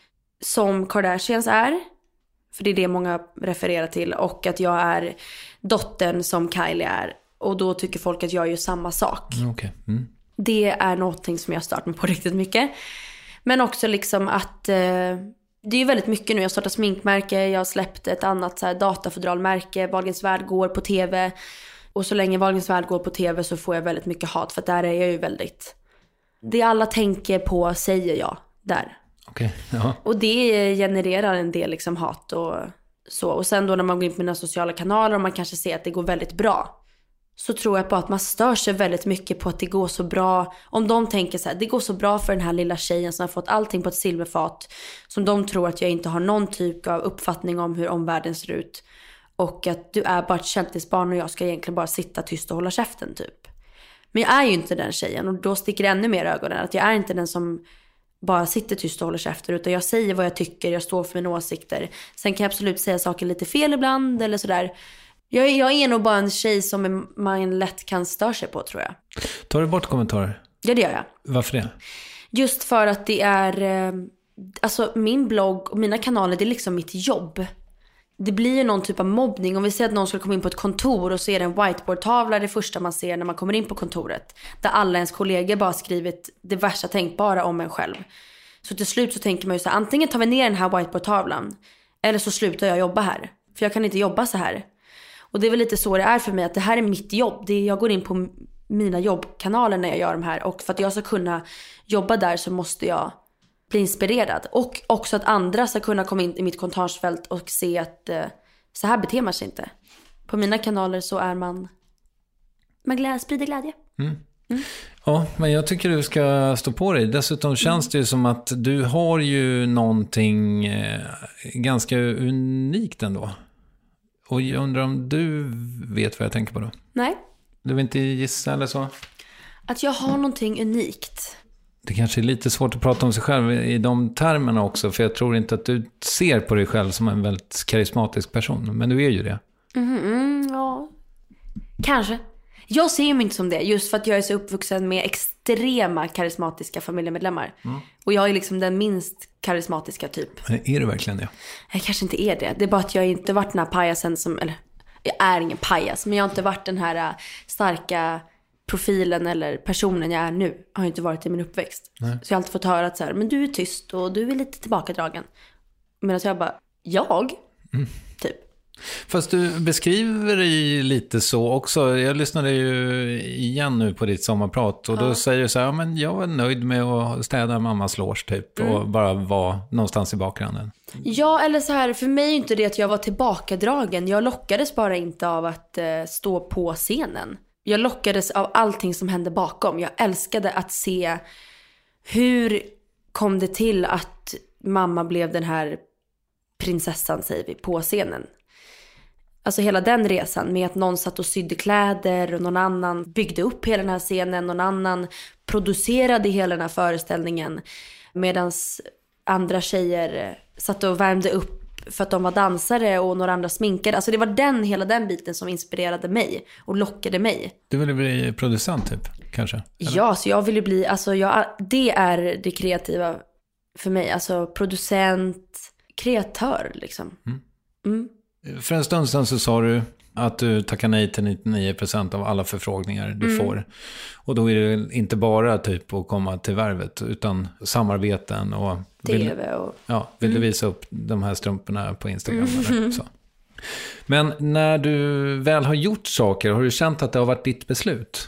som Kardashians är. För det är det många refererar till. Och att jag är dottern som Kylie är. Och då tycker folk att jag gör samma sak. Okay. Mm. Det är någonting som jag startar med på riktigt mycket. Men också liksom att det är ju väldigt mycket nu. Jag startar sminkmärke, jag har släppt ett annat så här datafodralmärke. Wahlgrens värld går på tv. Och så länge Wahlgrens värld går på tv så får jag väldigt mycket hat. För där är jag ju väldigt... Det alla tänker på säger jag där. Okay. Ja. Och det genererar en del liksom hat och så. Och sen då när man går in på mina sociala kanaler och man kanske ser att det går väldigt bra, så tror jag på att man stör sig väldigt mycket på att det går så bra. Om de tänker så här, det går så bra för den här lilla tjejen som har fått allting på ett silverfat, som de tror att jag inte har någon typ av uppfattning om hur omvärlden ser ut. Och att du är bara ett kändisbarn och jag ska egentligen bara sitta tyst och hålla käften typ. Men jag är ju inte den tjejen, och då sticker det ännu mer i ögonen. Att jag är inte den som bara sitter tyst och håller käften, utan jag säger vad jag tycker, jag står för mina åsikter. Sen kan jag absolut säga saker lite fel ibland eller sådär. Jag är nog bara en tjej som man lätt kan störa sig på, tror jag. Tar du bort kommentarer? Ja, det gör jag. Varför det? Just för att det är... Alltså min blogg och mina kanaler, det är liksom mitt jobb. Det blir ju någon typ av mobbning. Om vi säger att någon skulle komma in på ett kontor och så är det en whiteboardtavla det första man ser när man kommer in på kontoret. Där alla ens kollegor bara skrivit det värsta tänkbara om en själv. Så till slut så tänker man ju så här, antingen tar vi ner den här whiteboardtavlan eller så slutar jag jobba här. För jag kan inte jobba så här. Och det är väl lite så det är för mig, att det här är mitt jobb. Jag går in på mina jobbkanaler när jag gör de här. Och för att jag ska kunna jobba där så måste jag bli inspirerad. Och också att andra ska kunna komma in i mitt kommentarsfält och se att så här beter man sig inte. På mina kanaler så är man sprider glädje. Mm. Mm. Ja, men jag tycker du ska stå på dig. Dessutom känns det ju som att du har ju någonting ganska unikt ändå. Och jag undrar om du vet vad jag tänker på då? Nej. Du vill inte gissa eller så? Att jag har någonting unikt. Det kanske är lite svårt att prata om sig själv i de termerna också. För jag tror inte att du ser på dig själv som en väldigt karismatisk person. Men du är ju det. Ja, kanske. Jag ser mig inte som det. Just för att jag är så uppvuxen med extrema karismatiska familjemedlemmar. Och jag är liksom den minst karismatiska typ. Men är du verkligen det? Jag kanske inte är det. Det är bara att jag inte varit den här pajasen som... Eller, jag är ingen pajas. Men jag har inte varit den här starka profilen eller personen jag är nu. Har inte varit i min uppväxt. Nej. Så jag har alltid fått höra att så här, men du är tyst och du är lite tillbakadragen. Men jag bara, typ. Fast du beskriver dig lite så också. Jag lyssnade ju igen nu på ditt sommarprat. Och då säger du så här, men jag var nöjd med att städa mammas lås typ. Och bara vara någonstans i bakgrunden. Ja, eller så här, för mig är inte det att jag var tillbakadragen. Jag lockades bara inte av att stå på scenen. Jag lockades av allting som hände bakom. Jag älskade att se hur kom det till att mamma blev den här prinsessan, säger vi, på scenen. Alltså hela den resan med att någon satt och sydde kläder och någon annan byggde upp hela den här scenen, någon annan producerade hela den här föreställningen, medan andra tjejer satt och värmde upp för att de var dansare och några andra sminkade. Alltså det var hela den biten som inspirerade mig och lockade mig. Du ville bli producent typ, kanske? Eller? Ja, så jag ville bli, alltså det är det kreativa för mig. Alltså producent, kreatör liksom. För en stund sedan så sa du att du tackar nej till 99% av alla förfrågningar du får. Och då är det inte bara typ att komma till värvet, utan samarbeten och... TV och... Vill du visa upp de här strumporna på Instagram eller så? Men när du väl har gjort saker, har du känt att det har varit ditt beslut?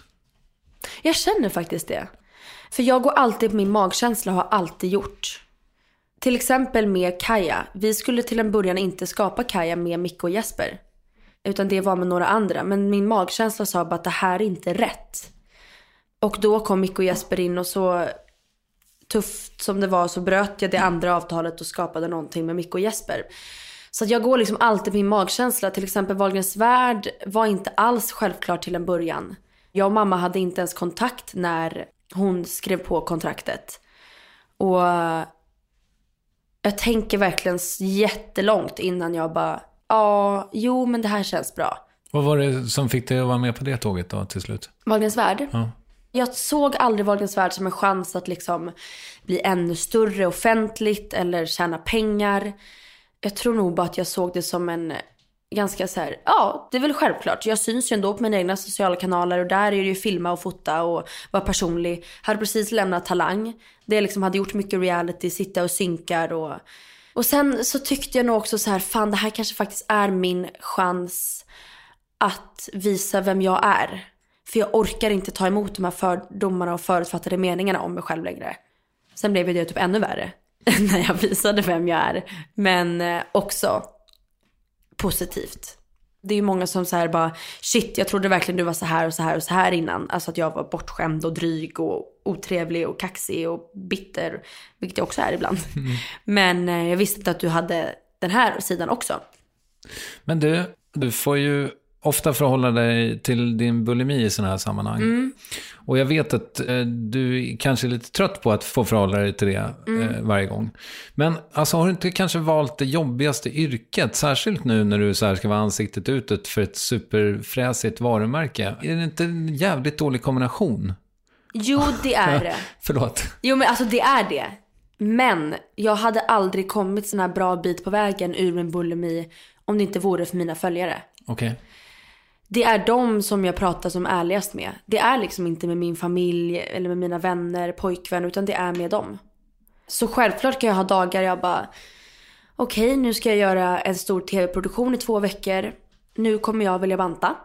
Jag känner faktiskt det. För jag går alltid på min magkänsla och har alltid gjort. Till exempel med Kaja. Vi skulle till en början inte skapa Kaja med Micke och Jesper. Utan det var med några andra. Men min magkänsla sa bara att det här är inte rätt. Och då kom Micke och Jesper in och så tufft som det var så bröt jag det andra avtalet och skapade någonting med Micke och Jesper. Så att jag går liksom alltid på min magkänsla. Till exempel Wahlgrens värld var inte alls självklart till en början. Jag och mamma hade inte ens kontakt när hon skrev på kontraktet. Och jag tänker verkligen jättelångt innan jag bara, men det här känns bra. Vad var det som fick dig att vara med på det tåget då till slut? Wahlgrens värld? Ja. Jag såg aldrig Wahlgrens värld som en chans att liksom bli ännu större offentligt eller tjäna pengar. Jag tror nog bara att jag såg det som en ganska så här, det är väl självklart. Jag syns ju ändå på mina egna sociala kanaler och där är det ju filma och fota och vara personlig. Hade precis lämnat Talang. Det liksom hade gjort mycket reality, sitta och synkar och sen så tyckte jag nog också så här, fan det här kanske faktiskt är min chans att visa vem jag är. För jag orkar inte ta emot de här fördomarna och förutfattade meningarna om mig själv längre. Sen blev det typ ännu värre när jag visade vem jag är. Men också positivt. Det är ju många som så här bara, shit, jag trodde verkligen du var så här och så här och så här innan. Alltså att jag var bortskämd och dryg och otrevlig och kaxig och bitter. Vilket jag också är ibland. Men jag visste inte att du hade den här sidan också. Men du får ju ofta förhålla dig till din bulimi i sådana här sammanhang. Och jag vet att du kanske är lite trött på att få förhålla dig till det varje gång. Men alltså, har du inte kanske valt det jobbigaste yrket? Särskilt nu när du så här ska vara ansiktet utåt för ett superfräsigt varumärke. Är det inte en jävligt dålig kombination? Jo, det är det. Förlåt. Jo, men alltså det är det. Men jag hade aldrig kommit sån här bra bit på vägen ur min bulimi om det inte vore för mina följare. Okej. Det är de som jag pratar som ärligast med. Det är liksom inte med min familj eller med mina vänner, pojkvän, utan det är med dem. Så självklart kan jag ha dagar jag bara, okej, nu ska jag göra en stor tv-produktion i 2 veckor. Nu kommer jag vilja banta.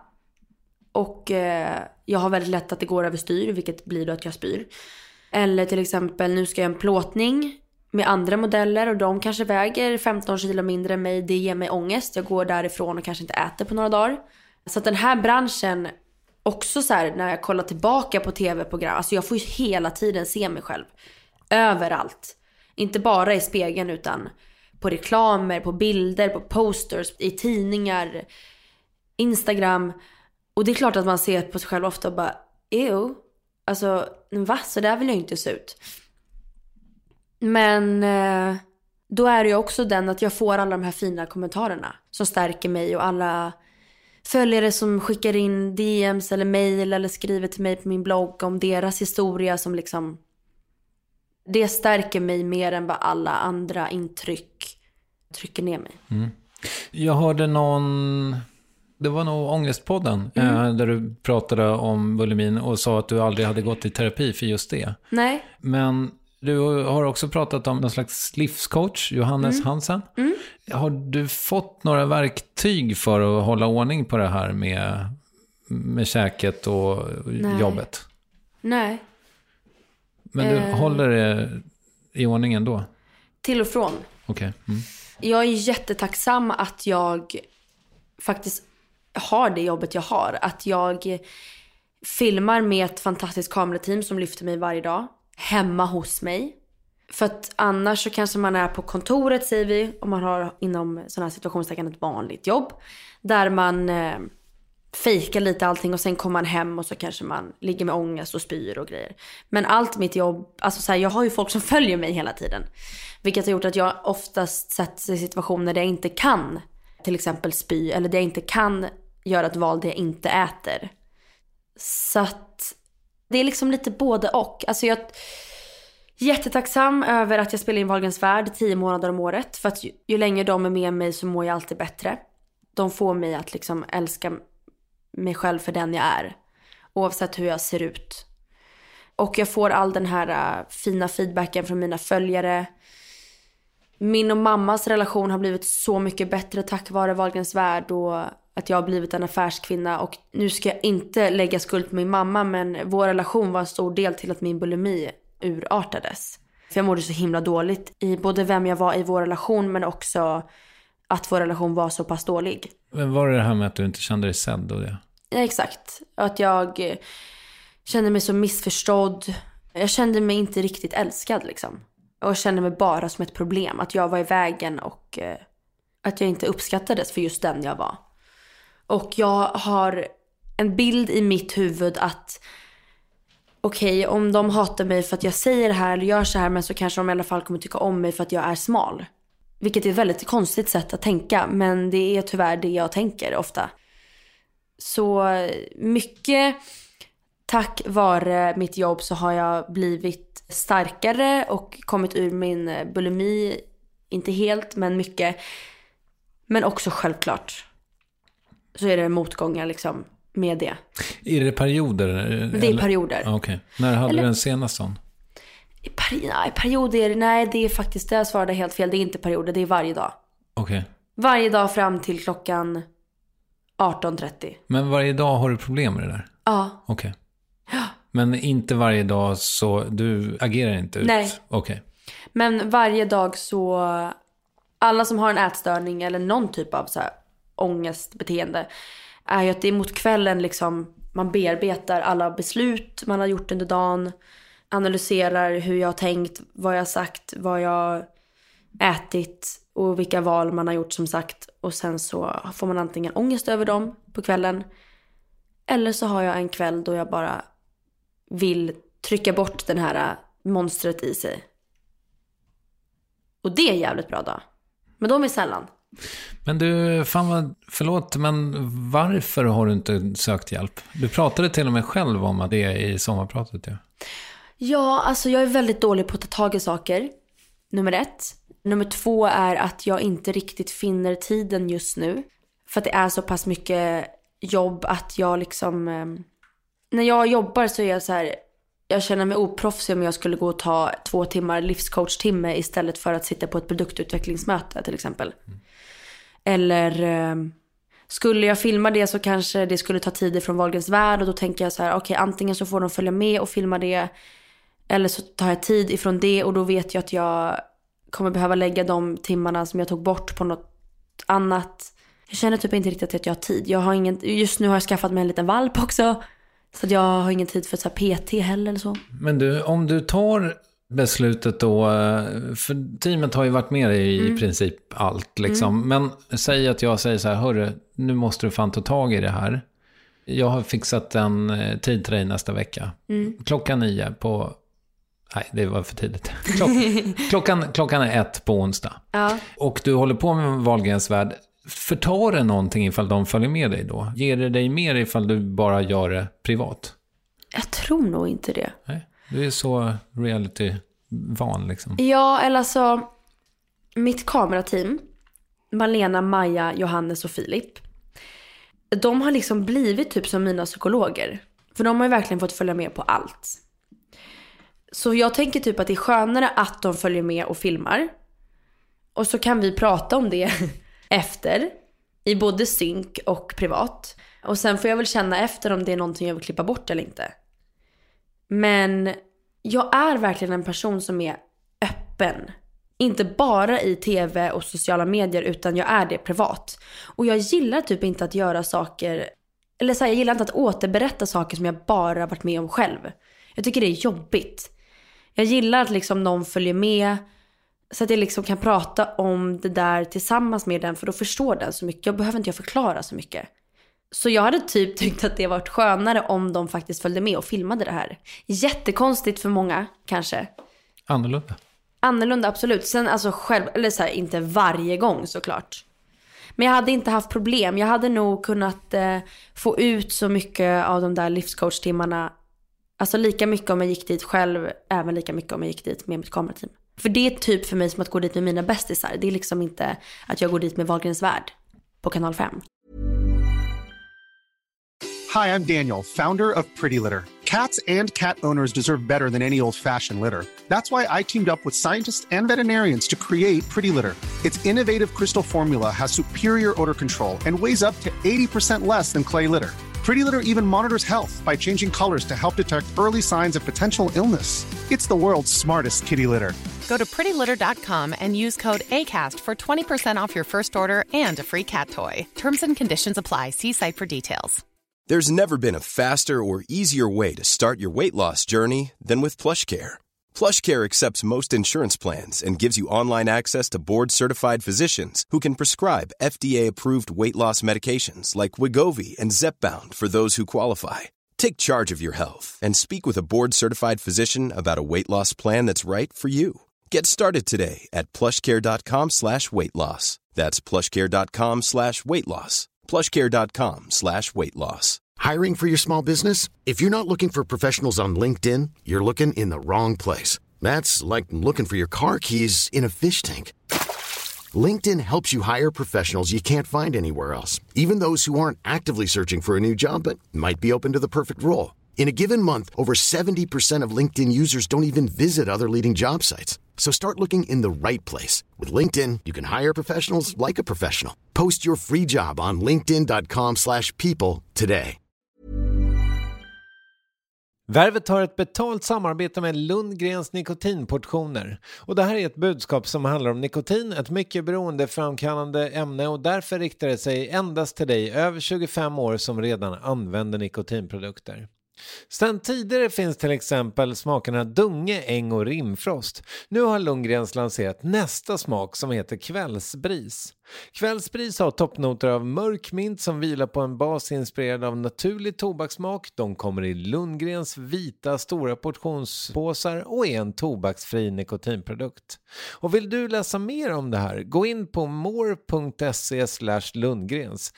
Och jag har väldigt lätt att det går över styr, vilket blir då att jag spyr. Eller till exempel, nu ska jag göra en plåtning med andra modeller och de kanske väger 15 kilo mindre än mig. Det ger mig ångest. Jag går därifrån och kanske inte äter på några dagar. Så att den här branschen också så här, när jag kollar tillbaka på tv-program, alltså jag får ju hela tiden se mig själv. Överallt. Inte bara i spegeln utan på reklamer, på bilder, på posters, i tidningar, Instagram. Och det är klart att man ser på sig själv ofta och bara, alltså va? Så där vill jag inte se ut. Men då är det ju också den att jag får alla de här fina kommentarerna som stärker mig och alla följare som skickar in DMs eller mejl eller skriver till mig på min blogg om deras historia som liksom, det stärker mig mer än vad alla andra intryck trycker ner mig. Jag hörde det var nog Ångestpodden där du pratade om bulimin och sa att du aldrig hade gått i terapi för just det. Nej. Men du har också pratat om någon slags livscoach, Johannes Hansen. Har du fått några verktyg för att hålla ordning på det här med käket och jobbet? Nej. Men du håller det i ordning ändå? Till och från. Okej. Jag är jättetacksam att jag faktiskt har det jobbet jag har. Att jag filmar med ett fantastiskt kamerateam som lyfter mig varje dag. Hemma hos mig. För att annars så kanske man är på kontoret, säger vi, om man har inom sådana här situationstecken ett vanligt jobb. Där man fejkar lite allting och sen kommer man hem och så kanske man ligger med ångest och spyr och grejer. Men allt mitt jobb, alltså så här, jag har ju folk som följer mig hela tiden. Vilket har gjort att jag oftast sätts i situationer där jag inte kan till exempel spy. Eller där jag inte kan göra ett val där jag inte äter. Så att det är liksom lite både och. Alltså jag är jättetacksam över att jag spelar in Wahlgrens värld 10 månader om året. För att ju längre de är med mig så mår jag alltid bättre. De får mig att liksom älska mig själv för den jag är. Oavsett hur jag ser ut. Och jag får all den här fina feedbacken från mina följare. Min och mammas relation har blivit så mycket bättre tack vare Wahlgrens värld och att jag har blivit en affärskvinna. Och nu ska jag inte lägga skuld på min mamma, men vår relation var en stor del till att min bulimi urartades. För jag mådde så himla dåligt i både vem jag var i vår relation, men också att vår relation var så pass dålig. Men var det här med att du inte kände dig sedd och det? Ja, exakt. Att jag kände mig så missförstådd. Jag kände mig inte riktigt älskad liksom. Och kände mig bara som ett problem. Att jag var i vägen och att jag inte uppskattades för just den jag var. Och jag har en bild i mitt huvud att okej, om de hatar mig för att jag säger det här eller gör så här, men så kanske de i alla fall kommer tycka om mig för att jag är smal. Vilket är ett väldigt konstigt sätt att tänka, men det är tyvärr det jag tänker ofta. Så mycket tack vare mitt jobb så har jag blivit starkare och kommit ur min bulimi, inte helt men mycket. Men också självklart så är det motgångar liksom med det. Är det perioder? Det är perioder. Okej. När hade du den senaste sån? Perioder, nej det är faktiskt, jag svarade helt fel. Det är inte perioder, det är varje dag. Okej. Varje dag fram till klockan 18:30. Men varje dag har du problem med det där? Ja. Okej. Men inte varje dag så du agerar inte ut? Nej. Okej. Men varje dag så, alla som har en ätstörning eller någon typ av så här ångestbeteende är ju att det är mot kvällen liksom man bearbetar alla beslut man har gjort under dagen, analyserar hur jag har tänkt, vad jag har sagt, vad jag ätit och vilka val man har gjort som sagt. Och sen så får man antingen ångest över dem på kvällen, eller så har jag en kväll då jag bara vill trycka bort den här monstret i sig. Och det är jävligt bra då. Men de är sällan. Men du, förlåt, men varför har du inte sökt hjälp? Du pratade till och med själv om att det är i sommarpratet. Ja, alltså jag är väldigt dålig på att ta tag i saker. Nummer 1. Nummer 2 är att jag inte riktigt finner tiden just nu. För att det är så pass mycket jobb att jag liksom... när jag jobbar så är jag så här... Jag känner mig oproffsig om jag skulle gå och ta 2 timmar livscoach-timme istället för att sitta på ett produktutvecklingsmöte till exempel. Eller skulle jag filma det så kanske det skulle ta tid från Wahlgrens värld, och då tänker jag så här, okej, antingen så får de följa med och filma det, eller så tar jag tid ifrån det och då vet jag att jag kommer behöva lägga de timmarna som jag tog bort på något annat. Jag känner typ inte riktigt att jag har tid. Just nu har jag skaffat mig en liten valp också. Så att jag har ingen tid för så här PT heller eller så. Men du, om du tar beslutet då, för teamet har ju varit med i princip allt liksom. Men säg att jag säger så här, hörru, nu måste du fan ta tag i det här. Jag har fixat en tid till dig nästa vecka. 9:00 på... Nej, det var för tidigt. Klockan är 1 på onsdag. Ja. Och du håller på med Wahlgrens värld. Förtar det någonting ifall de följer med dig då? Ger det dig mer ifall du bara gör det privat? Jag tror nog inte det. Nej, du är så reality-van liksom. Ja, eller alltså mitt kamerateam, Malena, Maja, Johannes och Filip, de har liksom blivit typ som mina psykologer. För de har ju verkligen fått följa med på allt. Så jag tänker typ att det är skönare att de följer med och filmar. Och så kan vi prata om det efter, i både synk och privat. Och sen får jag väl känna efter om det är någonting jag vill klippa bort eller inte. Men jag är verkligen en person som är öppen. Inte bara i tv och sociala medier, utan jag är det privat. Och jag gillar typ inte att göra saker, eller så här, jag gillar inte att återberätta saker som jag bara varit med om själv. Jag tycker det är jobbigt. Jag gillar att liksom någon följer med, så att jag liksom kan prata om det där tillsammans med den, för då förstår den så mycket. Jag behöver inte förklara så mycket. Så jag hade typ tyckt att det varit skönare om de faktiskt följde med och filmade det här. Jättekonstigt för många, kanske. Annorlunda, absolut. Sen alltså själv, eller så här, inte varje gång såklart. Men jag hade inte haft problem. Jag hade nog kunnat få ut så mycket av de där livscoach-timmarna. Alltså lika mycket om jag gick dit själv, även lika mycket om jag gick dit med mitt kamerateam. För det är typ för mig som att gå dit med mina bästisar. Det är liksom inte att jag går dit med Wahlgrens värld på kanal 5. Hi, I'm Daniel, founder of Pretty Litter. Cats and cat owners deserve better than any old-fashioned litter. That's why I teamed up with scientists and veterinarians to create Pretty Litter. Its innovative crystal formula has superior odor control and weighs up to 80% less than clay litter. Pretty Litter even monitors health by changing colors to help detect early signs of potential illness. It's the world's smartest kitty litter. Go to prettylitter.com and use code ACAST for 20% off your first order and a free cat toy. Terms and conditions apply. See site for details. There's never been a faster or easier way to start your weight loss journey than with PlushCare. PlushCare accepts most insurance plans and gives you online access to board-certified physicians who can prescribe FDA-approved weight loss medications like Wegovy and Zepbound for those who qualify. Take charge of your health and speak with a board-certified physician about a weight loss plan that's right for you. Get started today at plushcare.com/weightloss. That's plushcare.com/weightloss. plushcare.com/weightloss. Hiring for your small business? If you're not looking for professionals on LinkedIn, you're looking in the wrong place. That's like looking for your car keys in a fish tank. LinkedIn helps you hire professionals you can't find anywhere else, even those who aren't actively searching for a new job but might be open to the perfect role. In a given month, over 70% of LinkedIn users don't even visit other leading job sites. So start looking in the right place. With LinkedIn, you can hire professionals like a professional. Post your free job on linkedin.com/people today. Värvet har ett betalt samarbete med Lundgrens nikotinportioner. Och det här är ett budskap som handlar om nikotin, ett mycket beroendeframkallande ämne, och därför riktar det sig endast till dig över 25 år som redan använder nikotinprodukter. Sedan tidigare finns till exempel smakerna Dunge, Äng och Rimfrost. Nu har Lundgrens lanserat nästa smak som heter Kvällsbris. Kvällsbris har toppnoter av mörk mint som vilar på en bas inspirerad av naturlig tobakssmak. De kommer i Lundgrens vita stora portionspåsar och är en tobaksfri nikotinprodukt. Och vill du läsa mer om det här, gå in på more.se/Lundgrens.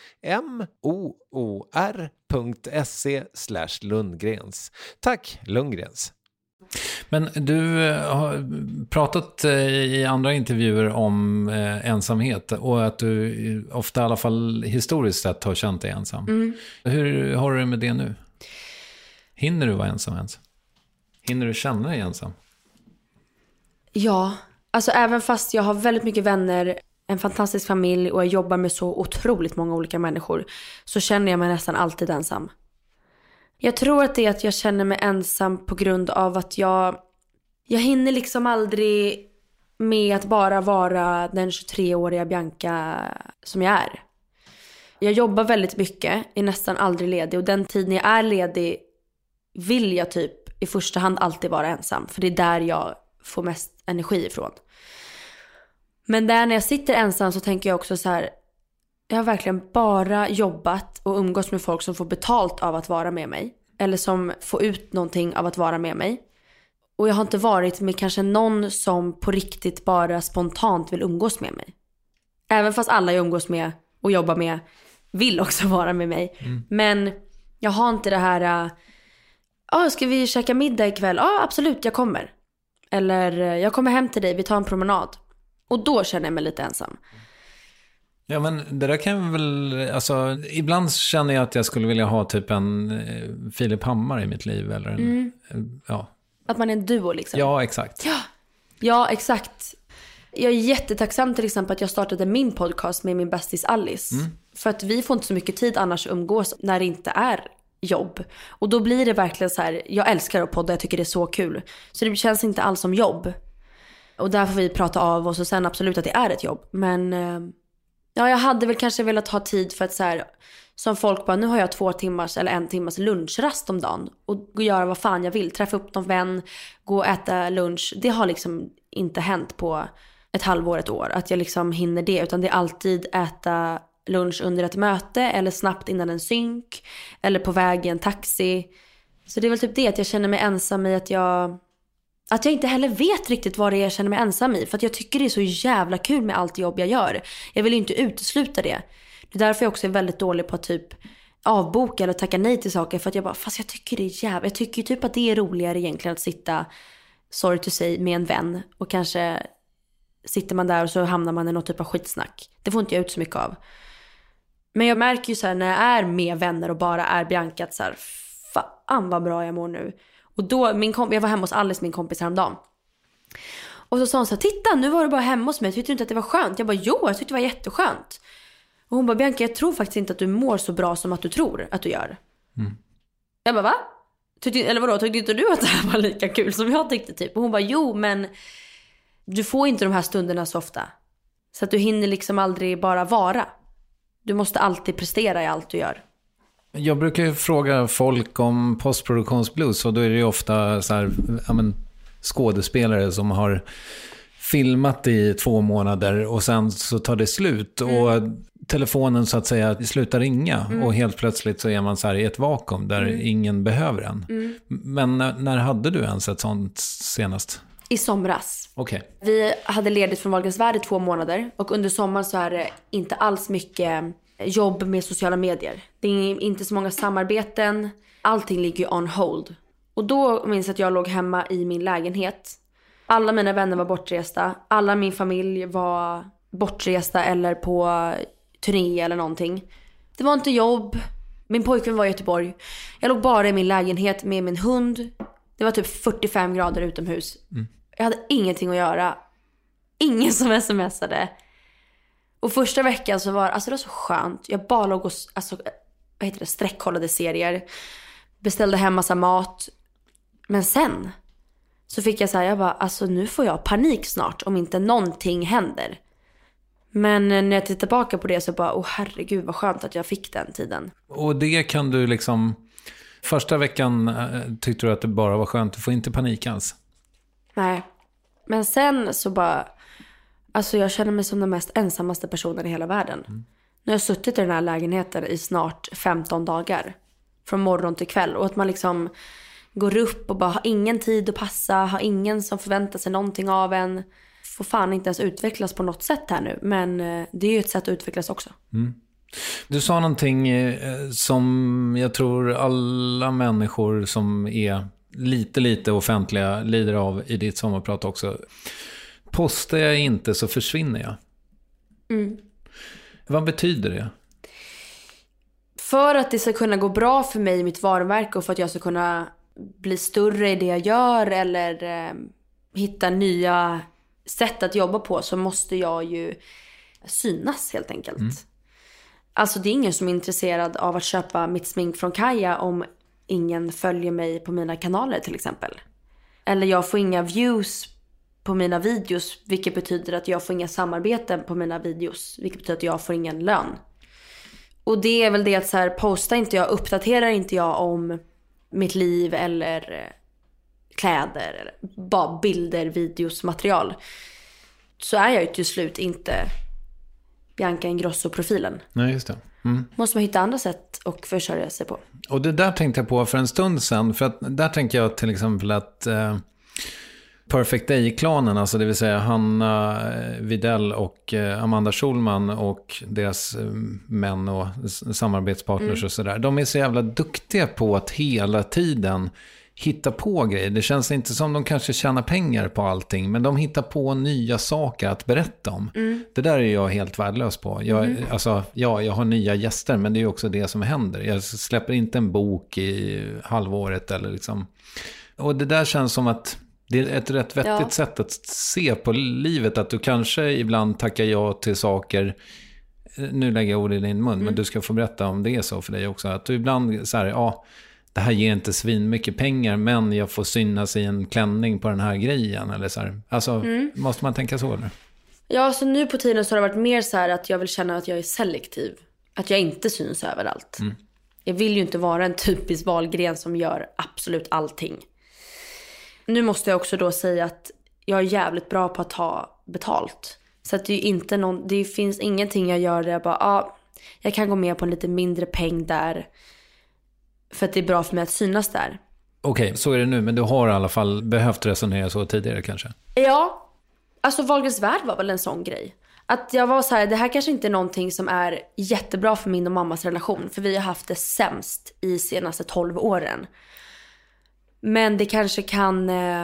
moor.se/Lundgrens. Tack Lundgrens. Men du har pratat i andra intervjuer om ensamhet och att du ofta i alla fall historiskt sett har känt dig ensam. Hur har du det med det nu? Hinner du vara ensam ens? Hinner du känna dig ensam? Ja, alltså även fast jag har väldigt mycket vänner, en fantastisk familj och jag jobbar med så otroligt många olika människor, så känner jag mig nästan alltid ensam. Jag tror att det är att jag känner mig ensam på grund av att jag hinner liksom aldrig med att bara vara den 23-åriga Bianca som jag är. Jag jobbar väldigt mycket, är nästan aldrig ledig, och den tiden jag är ledig vill jag typ i första hand alltid vara ensam, för det är där jag får mest energi ifrån. Men där när jag sitter ensam så tänker jag också så här: jag har verkligen bara jobbat och umgås med folk som får betalt av att vara med mig. Eller som får ut någonting av att vara med mig. Och jag har inte varit med kanske någon som på riktigt bara spontant vill umgås med mig. Även fast alla jag umgås med och jobbar med vill också vara med mig. Men jag har inte det här: ska vi käka middag ikväll? Ja, absolut, jag kommer. Eller jag kommer hem till dig, vi tar en promenad. Och då känner jag mig lite ensam. Ja, men det där kan jag väl, alltså ibland känner jag att jag skulle vilja ha typ en Filip Hammar i mitt liv eller en, ja. Att man är en duo liksom. Ja, exakt. Ja, exakt. Jag är jättetacksam till exempel att jag startade min podcast med min bästis Alice. För att vi får inte så mycket tid annars att umgås när det inte är jobb. Och då blir det verkligen så här: jag älskar att podda, jag tycker det är så kul. Så det känns inte alls som jobb. Och där får vi prata av oss, och sen absolut att det är ett jobb. Men ja, jag hade väl kanske velat ha tid för att så här, som folk bara, nu har jag 2 timmars eller 1 timmas lunchrast om dagen och gå göra vad fan jag vill, träffa upp någon vän, gå och äta lunch. Det har liksom inte hänt på ett halvår, ett år att jag liksom hinner det, utan det är alltid äta lunch under ett möte eller snabbt innan en synk eller på väg i en taxi. Så det är väl typ det, att jag känner mig ensam i att jag inte heller vet riktigt vad det är jag känner mig ensam i. För att jag tycker det är så jävla kul med allt jobb jag gör. Jag vill ju inte utesluta det. Det är därför jag också är väldigt dålig på att typ avboka eller tacka nej till saker. För att jag bara, fast jag tycker det är jag tycker typ att det är roligare egentligen att sitta, sorry to say, med en vän. Och kanske sitter man där och så hamnar man i någon typ av skitsnack. Det får inte jag ut så mycket av. Men jag märker ju så här, när jag är med vänner och bara är Bianca, så här, fan vad bra jag mår nu. Och då, jag var hemma hos Alice, min kompis, häromdagen. Och så sa hon så här: titta, nu var du bara hemma hos mig, tyckte du inte att det var skönt? Jag bara, jo, jag tyckte det var jätteskönt. Och hon bara, Bianca, jag tror faktiskt inte att du mår så bra som att du tror att du gör. Jag bara, va? Tyckte inte du att det här var lika kul som jag tyckte typ? Och hon bara, jo men du får inte de här stunderna så ofta. Så att du hinner liksom aldrig bara vara. Du måste alltid prestera i allt du gör. Jag brukar ju fråga folk om postproduktionsblues, och då är det ju ofta så här, skådespelare som har filmat i 2 månader och sen så tar det slut och telefonen så att säga slutar ringa och helt plötsligt så är man så här i ett vakuum där ingen behöver en. Men när hade du ens ett sånt senast? I somras. Okay. Vi hade ledigt från Wahlgrens värld i 2 månader och under sommaren så är det inte alls mycket jobb med sociala medier. Det är inte så många samarbeten. Allting ligger ju on hold. Och då minns jag att jag låg hemma i min lägenhet. Alla mina vänner var bortresta. Alla min familj var bortresta eller på turné eller någonting. Det var inte jobb. Min pojkvän var i Göteborg. Jag låg bara i min lägenhet med min hund. Det var typ 45 grader utomhus. Jag hade ingenting att göra. Ingen som smsade. Och första veckan så var det var så skönt. Jag bara låg och sträckkollade serier. Beställde hem massa mat. Men sen så fick jag säga, nu får jag panik snart om inte någonting händer. Men när jag tittar tillbaka på det så bara, herregud vad skönt att jag fick den tiden. Och det kan du liksom, första veckan tyckte du att det bara var skönt, du får inte panik alls? Nej, men sen så bara, jag känner mig som den mest ensammaste personen i hela världen. Nu har jag suttit i den här lägenheten i snart 15 dagar. Från morgon till kväll. Och att man liksom går upp och bara har ingen tid att passa. Har ingen som förväntar sig någonting av en. Får fan inte ens utvecklas på något sätt här nu. Men det är ju ett sätt att utvecklas också. Du sa någonting som jag tror alla människor som är lite offentliga lider av i ditt sommarprat också. Postar jag inte så försvinner jag. Vad betyder det? För att det ska kunna gå bra för mig i mitt varumärke och för att jag ska kunna bli större i det jag gör eller hitta nya sätt att jobba på, så måste jag ju synas helt enkelt. Det är ingen som är intresserad av att köpa mitt smink från Kaja om ingen följer mig på mina kanaler till exempel. Eller jag får inga views på mina videos, vilket betyder att jag får inga samarbeten på mina videos, vilket betyder att jag får ingen lön. Och det är väl det att postar inte jag, uppdaterar inte jag om mitt liv eller kläder eller bara bilder, videos, material, så är jag ju till slut inte Bianca Ingrosso-profilen. Nej, just det. Måste man hitta andra sätt att försörja sig på. Och det där tänkte jag på för en stund sedan, för att där tänker jag till exempel att Perfect Day-klanen, alltså det vill säga Hanna Widell och Amanda Schulman och deras män och samarbetspartners och sådär. De är så jävla duktiga på att hela tiden hitta på grejer. Det känns inte som de kanske tjänar pengar på allting, men de hittar på nya saker att berätta om. Det där är jag helt värdelös på. Jag har nya gäster, men det är ju också det som händer. Jag släpper inte en bok i halvåret eller liksom. Och det där känns som att det är ett rätt vettigt sätt att se på livet, att du kanske ibland tackar ja till saker. Nu lägger jag ord i din mun, men du ska få berätta om det är så för dig också. Att du ibland så här, det här ger inte svin mycket pengar, men jag får synas i en klänning på den här grejen. Eller så här. Måste man tänka så eller? Ja, så nu på tiden så har det varit mer så här att jag vill känna att jag är selektiv. Att jag inte syns överallt. Jag vill ju inte vara en typisk Wahlgren som gör absolut allting. Nu måste jag också då säga att jag är jävligt bra på att ta betalt. Så att det är inte det finns ingenting jag gör där jag bara, jag kan gå med på en lite mindre peng där. För att det är bra för mig att synas där. Okej, så är det nu. Men du har i alla fall behövt resonera så tidigare kanske? Ja, Wahlgrens värld var väl en sån grej. Att jag var så här, det här kanske inte är någonting som är jättebra för min och mammas relation. För vi har haft det sämst i senaste 12 åren. Men det kanske kan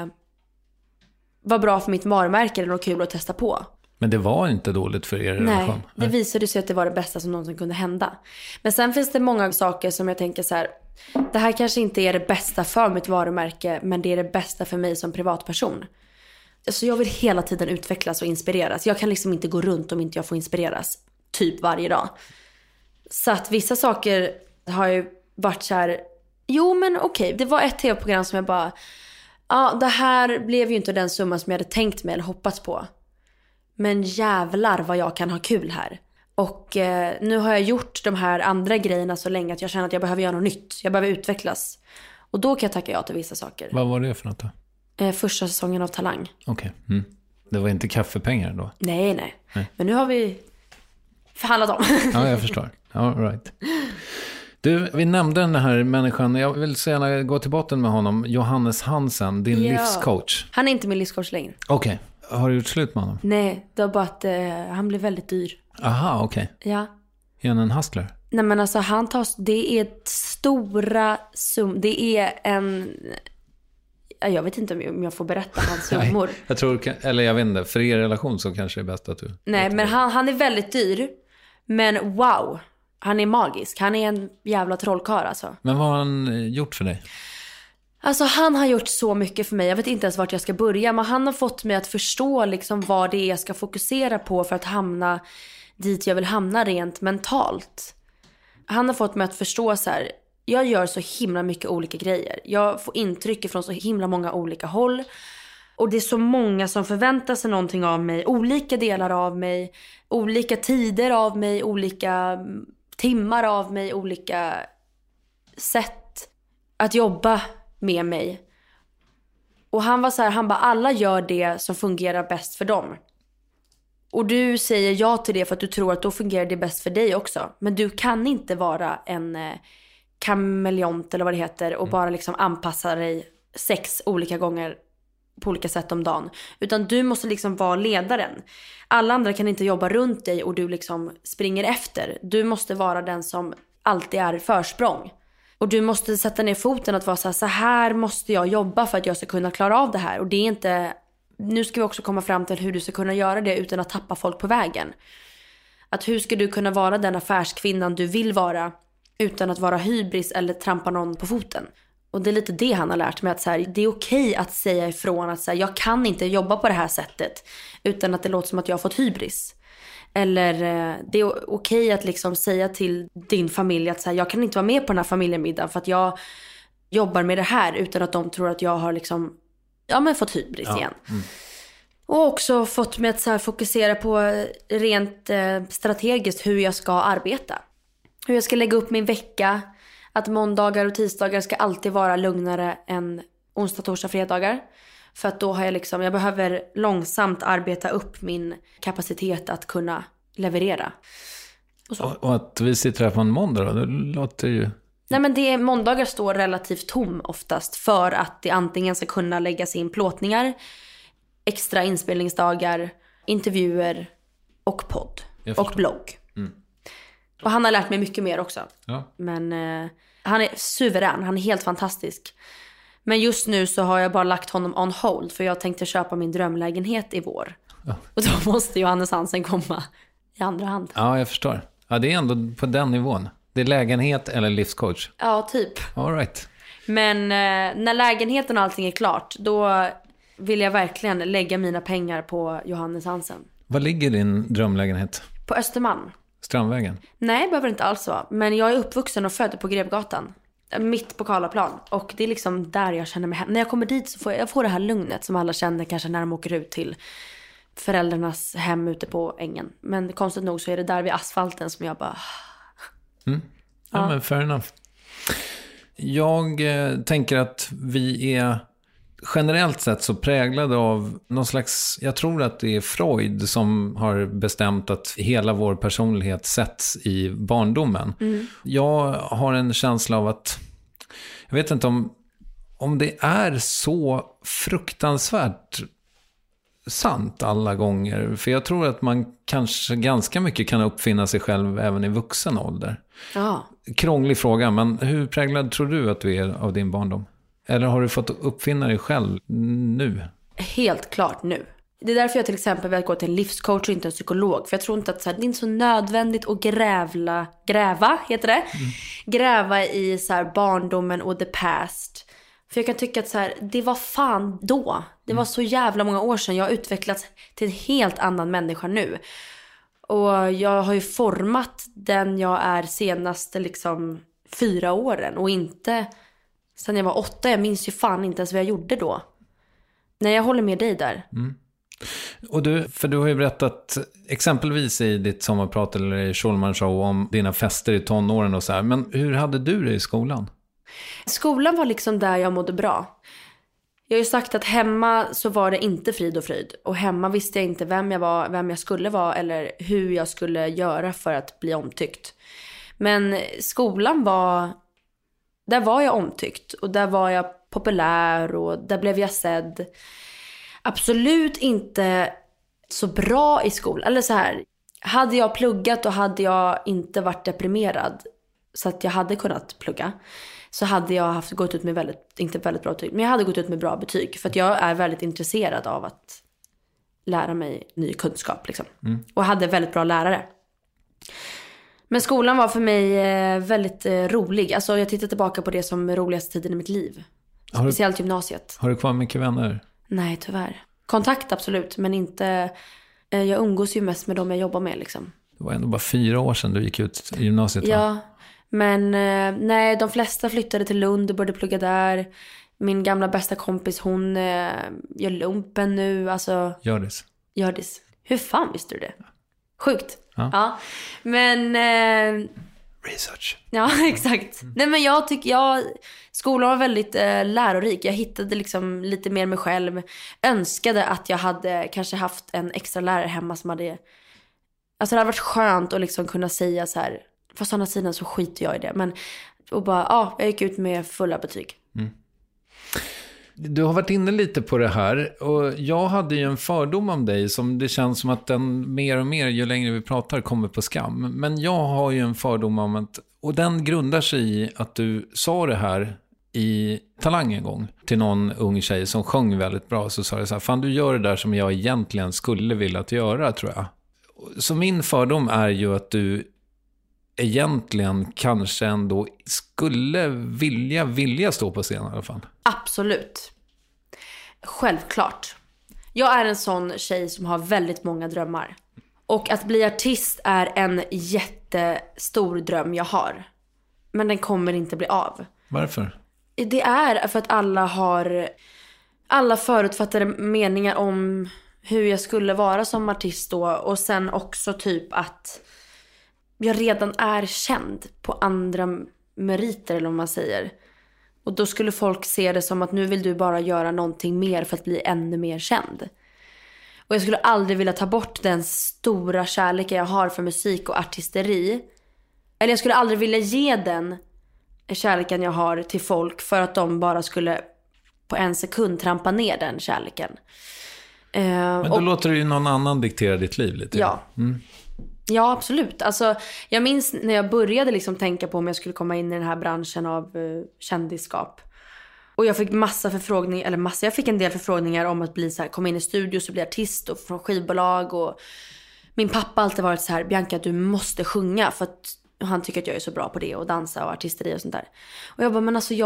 vara bra för mitt varumärke eller något kul att testa på. Men det var inte dåligt för er relation? Nej, det visade sig att det var det bästa som någonsin kunde hända. Men sen finns det många saker som jag tänker så här, det här kanske inte är det bästa för mitt varumärke, men det är det bästa för mig som privatperson. Alltså jag vill hela tiden utvecklas och inspireras. Jag kan liksom inte gå runt om inte jag får inspireras typ varje dag. Så att vissa saker har jag varit så här, jo men okej, det var ett tv-program som jag bara, ja det här blev ju inte den summa som jag hade tänkt mig eller hoppats på. Men jävlar vad jag kan ha kul här. Och nu har jag gjort de här andra grejerna så länge att jag känner att jag behöver göra något nytt. Jag behöver utvecklas. Och då kan jag tacka ja till vissa saker. Vad var det för något då? Första säsongen av Talang. Okej. Mm. Det var inte kaffepengar då? Nej. Men nu har vi förhandlat om. Ja, jag förstår. All right. Du, vi nämnde den här människan. Jag vill så gärna gå till botten med honom. Johannes Hansen, din livscoach. Han är inte min livscoach längre. Okej. Har du gjort slut med honom? Nej, det var bara att han blev väldigt dyr. Aha, okej. Ja. Är han en hustler? Nej men alltså han tar, det är stora det är en, jag vet inte om jag får berätta hans summor. Jag tror, eller jag vet inte, för er relation så kanske det är bäst att du... Nej men han är väldigt dyr. Men wow, han är magisk. Han är en jävla trollkarl alltså. Men vad har han gjort för dig? Alltså han har gjort så mycket för mig. Jag vet inte ens vart jag ska börja. Men han har fått mig att förstå liksom vad det är jag ska fokusera på för att hamna dit jag vill hamna rent mentalt. Han har fått mig att förstå så här, jag gör så himla mycket olika grejer. Jag får intryck från så himla många olika håll. Och det är så många som förväntar sig någonting av mig. Olika delar av mig. Olika tider av mig. Olika timmar av mig. Olika sätt att jobba med mig. Och han var så här, han bara, alla gör det som fungerar bäst för dem. Och du säger ja till det för att du tror att då fungerar det bäst för dig också. Men du kan inte vara en kameleont eller vad det heter och bara liksom anpassa dig 6 olika gånger på olika sätt om dagen. Utan du måste liksom vara ledaren. Alla andra kan inte jobba runt dig och du liksom springer efter. Du måste vara den som alltid är försprång. Och du måste sätta ner foten att vara så här måste jag jobba för att jag ska kunna klara av det här. Och det är inte... Nu ska vi också komma fram till hur du ska kunna göra det utan att tappa folk på vägen. Att hur ska du kunna vara den affärskvinnan du vill vara utan att vara hybris eller trampa någon på foten. Och det är lite det han har lärt mig, att så här, det är okej att säga ifrån att så här, jag kan inte jobba på det här sättet utan att det låter som att jag har fått hybris. Eller det är okej att liksom säga till din familj att så här, jag kan inte vara med på den här familjemiddagen för att jag jobbar med det här utan att de tror att jag har liksom, ja men fått hybris igen. Mm. Och också fått mig att så här fokusera på rent strategiskt hur jag ska arbeta. Hur jag ska lägga upp min vecka. Att måndagar och tisdagar ska alltid vara lugnare än onsdag, torsdag, fredagar. För att då har jag liksom, jag behöver långsamt arbeta upp min kapacitet att kunna leverera. Och att vi sitter här på en måndag då, det låter ju... Nej men måndagar står relativt tom oftast för att det antingen ska kunna läggas in plåtningar, extra inspelningsdagar, intervjuer och podd och blogg. Mm. Och han har lärt mig mycket mer också. Ja. Men han är suverän, han är helt fantastisk. Men just nu så har jag bara lagt honom on hold för jag tänkte köpa min drömlägenhet i vår. Ja. Och då måste Johannes Hansen komma i andra hand. Ja, jag förstår. Ja, det är ändå på den nivån. Det är lägenhet eller livscoach? Ja, typ. All right. Men när lägenheten och allting är klart, då vill jag verkligen lägga mina pengar på Johannes Hansen. Var ligger din drömlägenhet? På Östermalm. Strandvägen? Nej, behöver inte alls vara. Men jag är uppvuxen och född på Grevgatan. Mitt på Karlaplan. Och det är liksom där jag känner mig hem. När jag kommer dit så får jag det här lugnet som alla känner kanske när de åker ut till föräldrarnas hem ute på ängen. Men konstigt nog så är det där vid asfalten som jag bara... Mm. Ja, men fair enough. Jag tänker att vi är generellt sett så präglade av någon slags, jag tror att det är Freud som har bestämt att hela vår personlighet sätts i barndomen. Mm. Jag har en känsla av att, jag vet inte om det är så fruktansvärt sant alla gånger. För jag tror att man kanske ganska mycket kan uppfinna sig själv även i vuxen ålder. Ja. Krånglig fråga, men hur präglad tror du att du är av din barndom? Eller har du fått uppfinna dig själv nu? Helt klart nu. Det är därför jag till exempel vill gå till en livscoach och inte en psykolog. För jag tror inte att det är inte så nödvändigt att gräva heter det? Mm. Gräva i så här barndomen och the past. För jag kan tycka att så här, det var fan då. Det var så jävla många år sedan. Jag har utvecklats till en helt annan människa nu. Och jag har ju format den jag är senaste liksom 4 åren och inte sen jag var 8. Jag minns ju fan inte ens vad jag gjorde då. Nej, jag håller med dig där. Och för du har ju berättat exempelvis i ditt sommarprat eller i Schulman Show om dina fester i tonåren och så här. Men hur hade du det i skolan? Skolan var liksom där jag mådde bra. Jag har ju sagt att hemma så var det inte frid och fröjd. Och hemma visste jag inte vem jag var, vem jag skulle vara eller hur jag skulle göra för att bli omtyckt. Men skolan där var jag omtyckt och där var jag populär och där blev jag sedd. Absolut inte så bra i skolan. Eller så här, hade jag pluggat och hade jag inte varit deprimerad så att jag hade kunnat plugga, så hade jag gått ut med inte väldigt bra betyg, men jag hade gått ut med bra betyg. För att jag är väldigt intresserad av att lära mig ny kunskap liksom. Och hade väldigt bra lärare. Men skolan var för mig väldigt rolig. Alltså jag tittar tillbaka på det som roligaste tiden i mitt liv. Speciellt gymnasiet. Har du kvar mycket vänner? Nej, tyvärr. Kontakt absolut, men inte... Jag umgås ju mest med dem jag jobbar med liksom. Det var ändå bara 4 år sedan du gick ut i gymnasiet, va? Ja, men nej, de flesta flyttade till Lund och började plugga där. Min gamla bästa kompis, hon gör lumpen nu. Alltså, Gördis. Hur fan visste du det? Sjukt. Ja. Men... Research. Ja, exakt. Nej, men jag tycker skolan var väldigt lärorik. Jag hittade liksom lite mer mig själv. Önskade att jag hade kanske haft en extra lärare hemma som hade... Alltså det hade varit skönt att liksom kunna säga så här... Fast å andra sidan så skiter jag i det. Men och bara, jag gick ut med fulla betyg. Du har varit inne lite på det här. Och jag hade ju en fördom om dig som det känns som att den mer och mer ju längre vi pratar kommer på skam. Men jag har ju en fördom om att... Och den grundar sig i att du sa det här i Talang en gång till någon ung tjej som sjöng väldigt bra. Så sa det så här: fan, du gör det där som jag egentligen skulle vilja att göra, tror jag. Så min fördom är ju att du egentligen kanske ändå skulle vilja stå på scen i alla fall. Absolut. Självklart. Jag är en sån tjej som har väldigt många drömmar. Och att bli artist är en jättestor dröm jag har. Men den kommer inte bli av. Varför? Det är för att alla förutfattade meningar om hur jag skulle vara som artist då. Och sen också typ att jag redan är känd på andra meriter, eller vad man säger. Och då skulle folk se det som att nu vill du bara göra någonting mer för att bli ännu mer känd. Och jag skulle aldrig vilja ta bort den stora kärleken jag har för musik och artisteri. Eller jag skulle aldrig vilja ge den kärleken jag har till folk för att de bara skulle på en sekund trampa ner den kärleken. Men då låter det ju någon annan diktera ditt liv lite. Ja. Ja, absolut. Alltså, jag minns när jag började liksom tänka på om jag skulle komma in i den här branschen av kändisskap. Och jag fick jag fick en del förfrågningar om att bli så här, komma in i studio och bli artist och från skivbolag. Och min pappa har alltid varit så här: Bianca, du måste sjunga, för att han tycker att jag är så bra på det, och dansa och artisteri och sånt där. Och jag bara, men alltså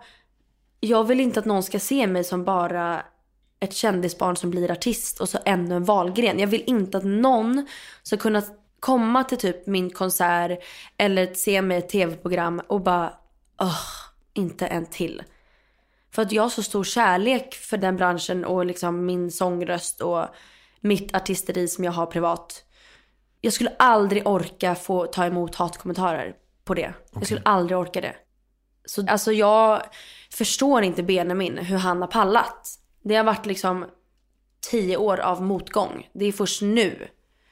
jag vill inte att någon ska se mig som bara ett kändisbarn som blir artist och så ännu en Wahlgren. Jag vill inte att någon ska kunna komma till typ min konsert eller se mig i ett tv-program och bara, inte en till. För att jag har så stor kärlek för den branschen och liksom min sångröst och mitt artisteri som jag har privat. Jag skulle aldrig orka få ta emot hatkommentarer på det. Okay. Jag skulle aldrig orka det. Så alltså jag förstår inte Benjamin hur han har pallat. Det har varit liksom 10 år av motgång. Det är först nu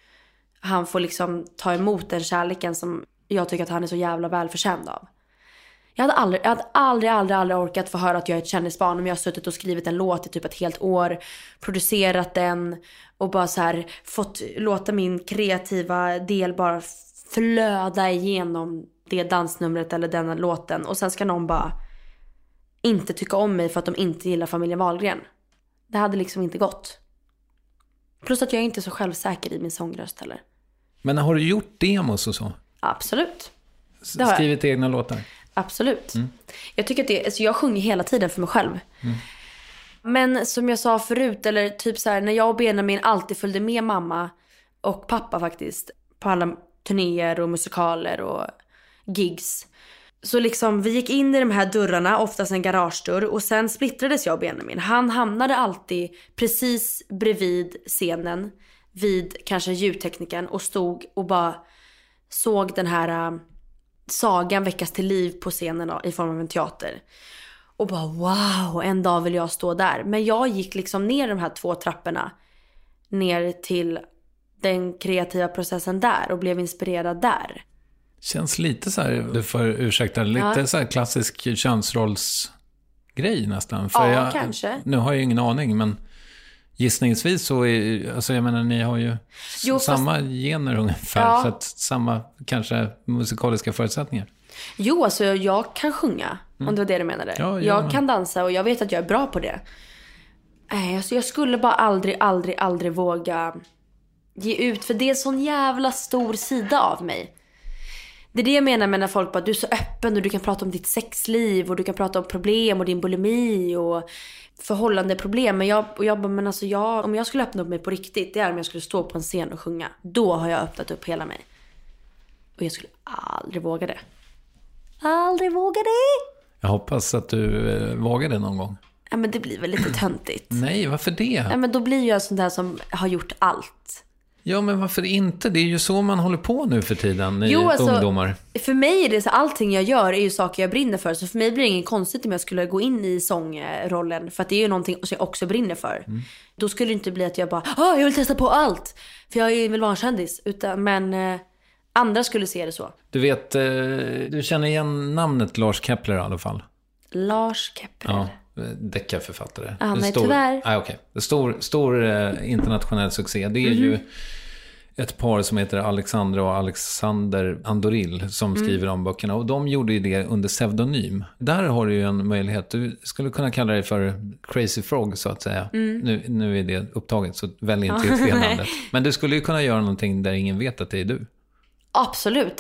han får liksom ta emot den kärleken som jag tycker att han är så jävla välförtjänt av. Jag hade aldrig orkat få höra att jag är ett kändisbarn om jag har suttit och skrivit en låt i typ ett helt år, producerat den och bara så här fått låta min kreativa del bara flöda igenom det dansnumret eller den låten, och sen ska någon bara inte tycka om mig för att de inte gillar familjen Wahlgren. Det hade liksom inte gått. Plus att jag är inte så självsäker i min sångröst heller. Men har du gjort demos och så? Absolut. Skrivit egna låtar? Absolut. Jag tycker att jag sjunger hela tiden för mig själv. Men som jag sa förut, eller typ så här, när jag och Benjamin alltid följde med mamma och pappa faktiskt på alla turnéer och musikaler och gigs, Så liksom vi gick in i de här dörrarna, oftast en garagedörr, och sen splittrades jag och Benjamin. Han hamnade alltid precis bredvid scenen, vid kanske ljudtekniken, och stod och bara såg den här sagan väckas till liv på scenen i form av en teater. Och bara wow, en dag vill jag stå där. Men jag gick liksom ner de här 2 trapporna ner till den kreativa processen där och blev inspirerad där. Känns lite så här, du får ursäkta, lite så här klassisk könsrollsgrej nästan. För kanske. Nu har jag ingen aning, men gissningsvis så är, alltså jag menar, ni har ju samma gener ungefär, så att samma kanske musikaliska förutsättningar. Jo, alltså jag kan sjunga, om det var det du menade. Ja, jag kan dansa och jag vet att jag är bra på det. Alltså jag skulle bara aldrig våga ge ut, för det är en sån jävla stor sida av mig. Det är det jag menar med när folk bara, du är så öppen och du kan prata om ditt sexliv och du kan prata om problem och din bulimi och förhållande problem. Men om jag skulle öppna upp mig på riktigt, det är om jag skulle stå på en scen och sjunga. Då har jag öppnat upp hela mig. Och jag skulle aldrig våga det. Aldrig våga det. Jag hoppas att du vågar det någon gång. Ja, men det blir väl lite töntigt. Nej, varför det? Ja, men då blir jag sån där som har gjort allt. Ja, men varför inte? Det är ju så man håller på nu för tiden i ungdomar. För mig är det så, allting jag gör är ju saker jag brinner för. Så för mig blir det ingen konstigt om jag skulle gå in i sångrollen. För att det är ju någonting som jag också brinner för. Då skulle det inte bli att jag bara, jag vill testa på allt. För jag är väl vankändis. Men andra skulle se det så. Du vet, du känner igen namnet Lars Kepler i alla fall. Lars Kepler. Ja, deckarförfattare. Nej, tyvärr. Okay. Stor internationell succé. Det är ju ett par som heter Alexandra och Alexander Andoril som skriver om böckerna. Och de gjorde ju det under pseudonym. Där har du ju en möjlighet. Du skulle kunna kalla dig för Crazy Frog, så att säga. Nu är det upptaget, så välj inte just det namnet. Men du skulle ju kunna göra någonting där ingen vet att det är du. Absolut.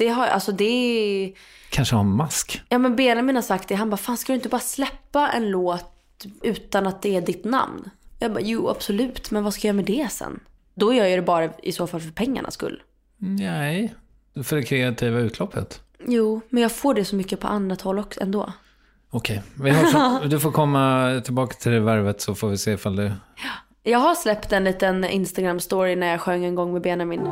Det kanske ha en mask. Ja, men Benjamin har sagt det. Han bara, fan, ska du inte bara släppa en låt utan att det är ditt namn? Jag bara, jo, absolut. Men vad ska jag med det sen? Då gör jag det bara i så fall för pengarnas skull. Nej, för det kreativa utloppet. Jo, men jag får det så mycket på annat håll också ändå. Okej, du får komma tillbaka till det värvet, så får vi se ifall det... Jag har släppt en liten Instagram-story när jag sjöng en gång med Benjamin.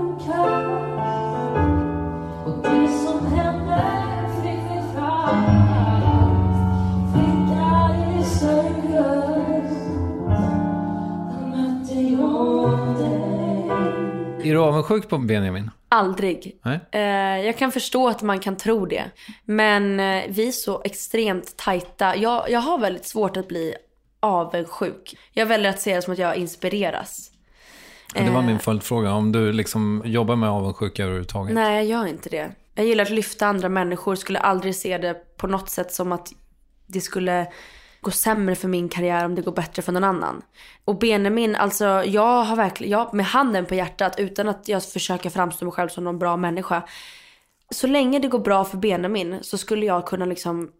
Är du avundsjuk på Benjamin? Aldrig. Nej. Jag kan förstå att man kan tro det. Men vi är så extremt tajta. Jag har väldigt svårt att bli avundsjuk. Jag väljer att se det som att jag inspireras. Ja, det var min följdfråga. Om du liksom jobbar med avundsjuka överhuvudtaget. Nej, jag gör inte det. Jag gillar att lyfta andra människor. Skulle aldrig se det på något sätt som att det skulle gå sämre för min karriär om det går bättre för någon annan. Och Benjamin, alltså jag har verkligen, med handen på hjärtat, utan att jag försöker framstå mig själv som någon bra människa. Så länge det går bra för Benjamin så skulle jag kunna liksom,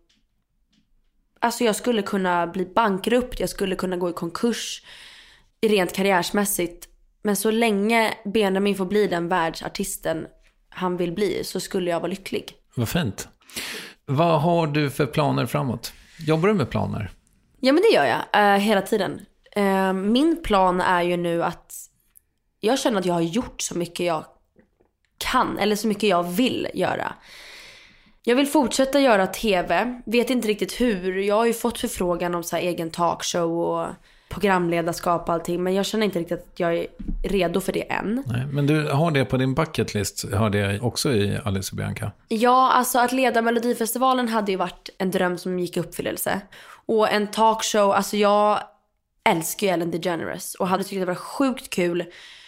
alltså jag skulle kunna bli bankrupt, jag skulle kunna gå i konkurs rent karriärsmässigt. Men så länge Benjamin får bli den världsartisten han vill bli, så skulle jag vara lycklig. Vad fint. Vad har du för planer framåt? Jobbar du med planer? Ja, men det gör jag hela tiden. Min plan är ju nu att jag känner att jag har gjort så mycket jag kan, eller så mycket jag vill göra. Jag vill fortsätta göra tv. Vet inte riktigt hur. Jag har ju fått förfrågan om så här egen talkshow och programledarskap och allting. Men jag känner inte riktigt att jag är redo för det än. Nej, men du har det på din bucketlist. Har det också i Alice och Bianca? Ja, alltså att leda Melodifestivalen hade ju varit en dröm som gick i uppfyllelse. Och en talkshow, alltså jag älskar ju Ellen DeGeneres. Och hade tyckt det var sjukt kul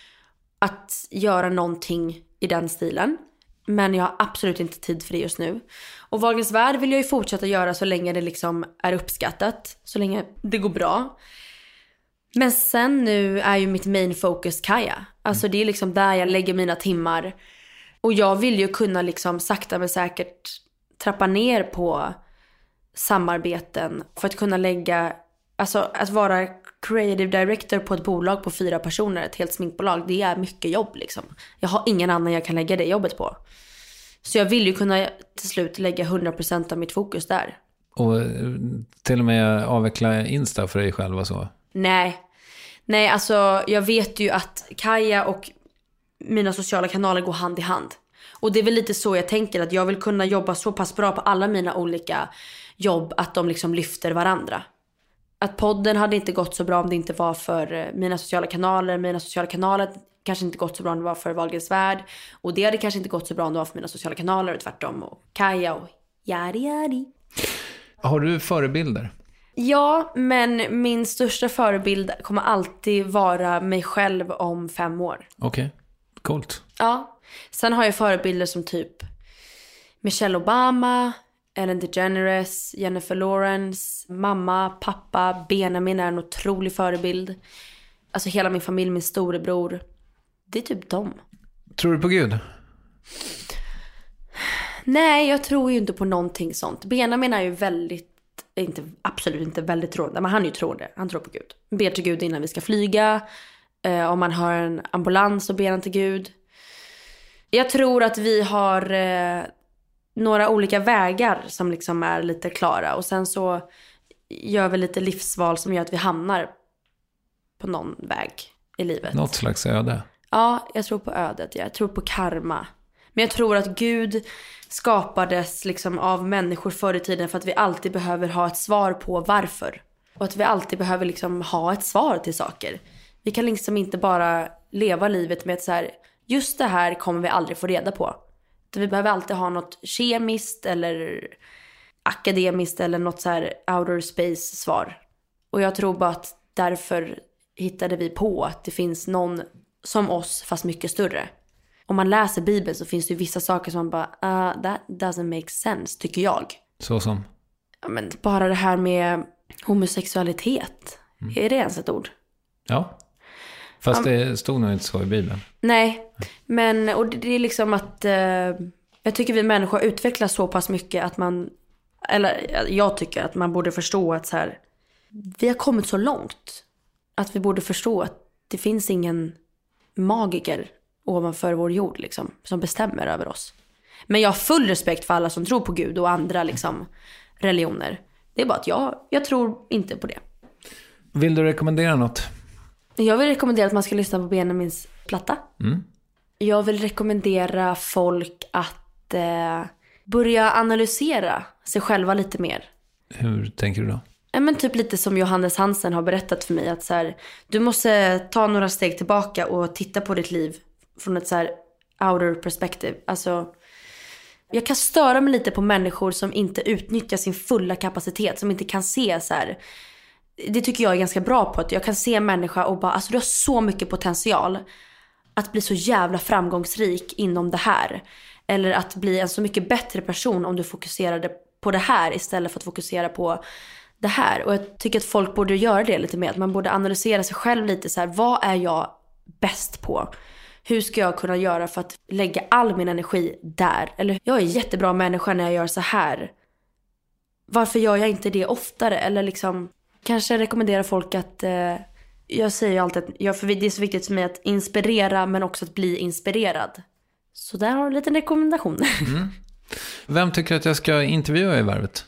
att göra någonting i den stilen. Men jag har absolut inte tid för det just nu. Och Wahlgrens värld vill jag ju fortsätta göra så länge det liksom är uppskattat. Så länge det går bra. Men sen nu är ju mitt main focus Kaja. Alltså det är liksom där jag lägger mina timmar. Och jag vill ju kunna liksom sakta men säkert trappa ner på samarbeten. För att kunna lägga, alltså att vara creative director på ett bolag på 4 personer, ett helt sminkbolag, det är mycket jobb liksom. Jag har ingen annan jag kan lägga det jobbet på. Så jag vill ju kunna till slut lägga 100% av mitt fokus där. Och till och med avveckla Insta för dig själv och så? Nej, alltså jag vet ju att Kaja och mina sociala kanaler går hand i hand. Och det är väl lite så jag tänker, att jag vill kunna jobba så pass bra på alla mina olika jobb att de liksom lyfter varandra. Att podden hade inte gått så bra om det inte var för mina sociala kanaler. Mina sociala kanaler kanske inte gått så bra om det var för Wahlgrens värld. Och det hade kanske inte gått så bra om det var för mina sociala kanaler och tvärtom. Och Kaja och yadi. Har du förebilder? Ja, men min största förebild kommer alltid vara mig själv om 5 år. Okej, coolt. Ja, sen har jag förebilder som typ Michelle Obama, Ellen DeGeneres, Jennifer Lawrence, mamma, pappa, Benjamin är en otrolig förebild. Alltså hela min familj, min storebror. Det är typ dem. Tror du på Gud? Nej, jag tror ju inte på någonting sånt. Benjamin är ju absolut inte väldigt troende, men han är ju troende. Han tror på Gud. Ber till Gud innan vi ska flyga. Om man har en ambulans så ber han till Gud. Jag tror att vi har några olika vägar som liksom är lite klara. Och sen så gör vi lite livsval som gör att vi hamnar på någon väg i livet. Något slags öde. Ja, jag tror på ödet. Jag tror på karma. Men jag tror att Gud skapades liksom av människor förr i tiden för att vi alltid behöver ha ett svar på varför. Och att vi alltid behöver liksom ha ett svar till saker. Vi kan liksom inte bara leva livet med ett så här, just det här kommer vi aldrig få reda på. Vi behöver alltid ha något kemiskt eller akademiskt eller något så här outer space svar. Och jag tror bara att därför hittade vi på att det finns någon som oss fast mycket större. Om man läser Bibeln så finns det ju vissa saker som man bara, that doesn't make sense, tycker jag. Så som? Ja, men bara det här med homosexualitet. Är det ens ett ord? Ja. Fast det stod nog inte så i Bibeln. Nej, men och det är liksom att jag tycker vi människor utvecklas så pass mycket att jag tycker att man borde förstå att så här, vi har kommit så långt att vi borde förstå att det finns ingen magiker ovanför vår jord liksom, som bestämmer över oss. Men jag har full respekt för alla som tror på Gud och andra liksom, religioner. Det är bara att jag tror inte på det. Vill du rekommendera något? Jag vill rekommendera att man ska lyssna på Benjamins platta. Jag vill rekommendera folk att börja analysera sig själva lite mer. Hur tänker du då? Men typ lite som Johannes Hansen har berättat för mig. Att så här, du måste ta några steg tillbaka och titta på ditt liv från ett så här outer perspective. Alltså, jag kan störa mig lite på människor som inte utnyttjar sin fulla kapacitet. Som inte kan se så här. Det tycker jag är ganska bra på. Att jag kan se en människa och bara, alltså du har så mycket potential att bli så jävla framgångsrik inom det här. Eller att bli en så mycket bättre person om du fokuserade på det här istället för att fokusera på det här. Och jag tycker att folk borde göra det lite mer. Att man borde analysera sig själv lite så här, vad är jag bäst på? Hur ska jag kunna göra för att lägga all min energi där? Eller jag är en jättebra människa när jag gör så här. Varför gör jag inte det oftare? Eller liksom, kanske rekommendera folk att jag säger ju alltid att för det är så viktigt för mig att inspirera men också att bli inspirerad. Så där har du lite rekommendationer. Vem tycker att jag ska intervjua i Värvet?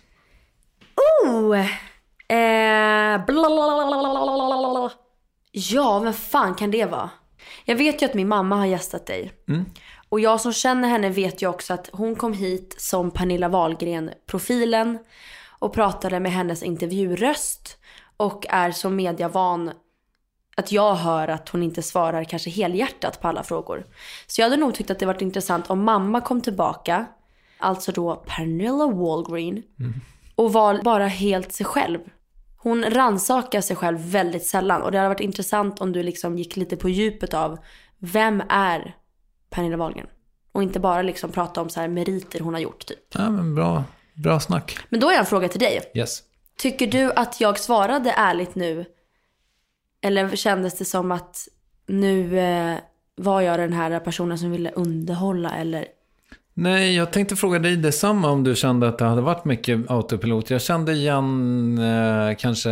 Ja, vem fan kan det vara? Jag vet ju att min mamma har gästat dig. Och jag som känner henne vet ju också att hon kom hit som Pernilla Wahlgren-profilen och pratade med hennes intervjuröst och är så mediavan att jag hör att hon inte svarar kanske helhjärtat på alla frågor. Så jag hade nog tyckt att det varit intressant om mamma kom tillbaka, alltså då Pernilla Wahlgren, och var bara helt sig själv. Hon rannsakar sig själv väldigt sällan. Och det hade varit intressant om du liksom gick lite på djupet av vem är Pernilla Wahlgren? Och inte bara liksom prata om så här meriter hon har gjort typ. Ja, men bra snack. Men då är jag en fråga till dig. Yes. Tycker du att jag svarade ärligt nu? Eller kändes det som att nu var jag den här personen som ville underhålla eller... Nej, jag tänkte fråga dig detsamma om du kände att det hade varit mycket autopilot. Jag kände igen kanske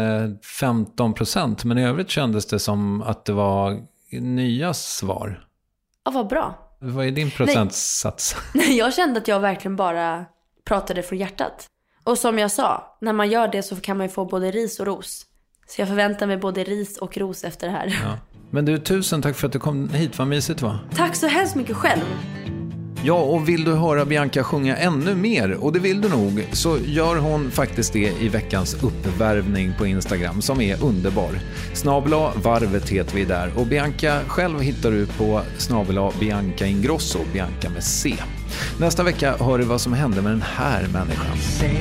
15%, men i övrigt kändes det som att det var nya svar. Ja, vad bra. Vad är din procentsats? Nej, jag kände att jag verkligen bara pratade från hjärtat. Och som jag sa, när man gör det så kan man ju få både ris och ros. Så jag förväntar mig både ris och ros efter det här. Ja. Men du, tusen tack för att du kom hit. Vad mysigt, va? Tack så hemskt mycket själv. Ja, och vill du höra Bianca sjunga ännu mer, och det vill du nog, så gör hon faktiskt det i veckans uppvärvning på Instagram som är underbar. @varvet heter vi där, och Bianca själv hittar du på @Bianca Ingrosso, Bianca med C. Nästa vecka hör du vad som hände med den här människan.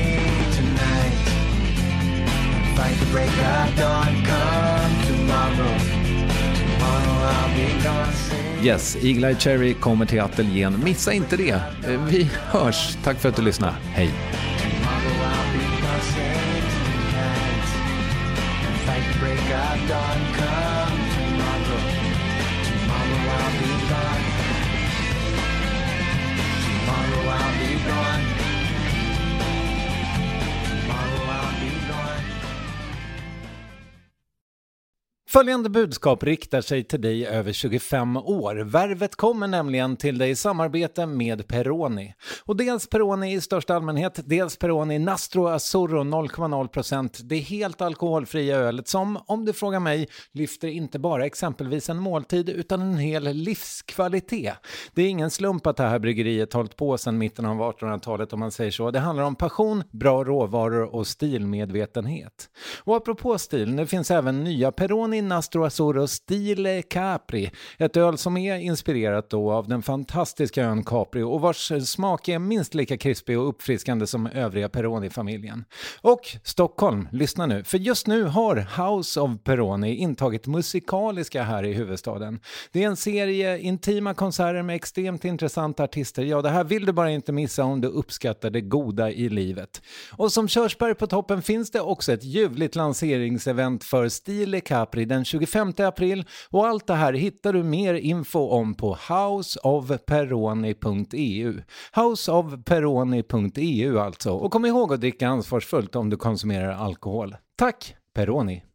Yes, Eagle Eye Cherry kommer till ateljén. Missa inte det. Vi hörs. Tack för att du lyssnade. Hej. Följande budskap riktar sig till dig över 25 år. Värvet kommer nämligen till dig i samarbete med Peroni. Och dels Peroni i största allmänhet, dels Peroni Nastro Azzurro 0,0%. Det är helt alkoholfria ölet som, om du frågar mig, lyfter inte bara exempelvis en måltid utan en hel livskvalitet. Det är ingen slump att det här bryggeriet hållit på sedan mitten av 1800-talet, om man säger så. Det handlar om passion, bra råvaror och stilmedvetenhet. Och apropå stil, nu finns även nya Peroni Nastro Azzurro Stile Capri, ett öl som är inspirerat då av den fantastiska ön Capri och vars smak är minst lika krispig och uppfriskande som övriga Peroni-familjen. Och Stockholm, lyssna nu, för just nu har House of Peroni intagit musikaliska här i huvudstaden. Det är en serie intima konserter med extremt intressanta artister. Ja, det här vill du bara inte missa om du uppskattar det goda i livet. Och som körsbär på toppen finns det också ett ljuvligt lanseringsevent för Stile Capri den 25 april, och allt det här hittar du mer info om på houseofperoni.eu. Houseofperoni.eu alltså. Och kom ihåg att dricka ansvarsfullt om du konsumerar alkohol. Tack, Peroni!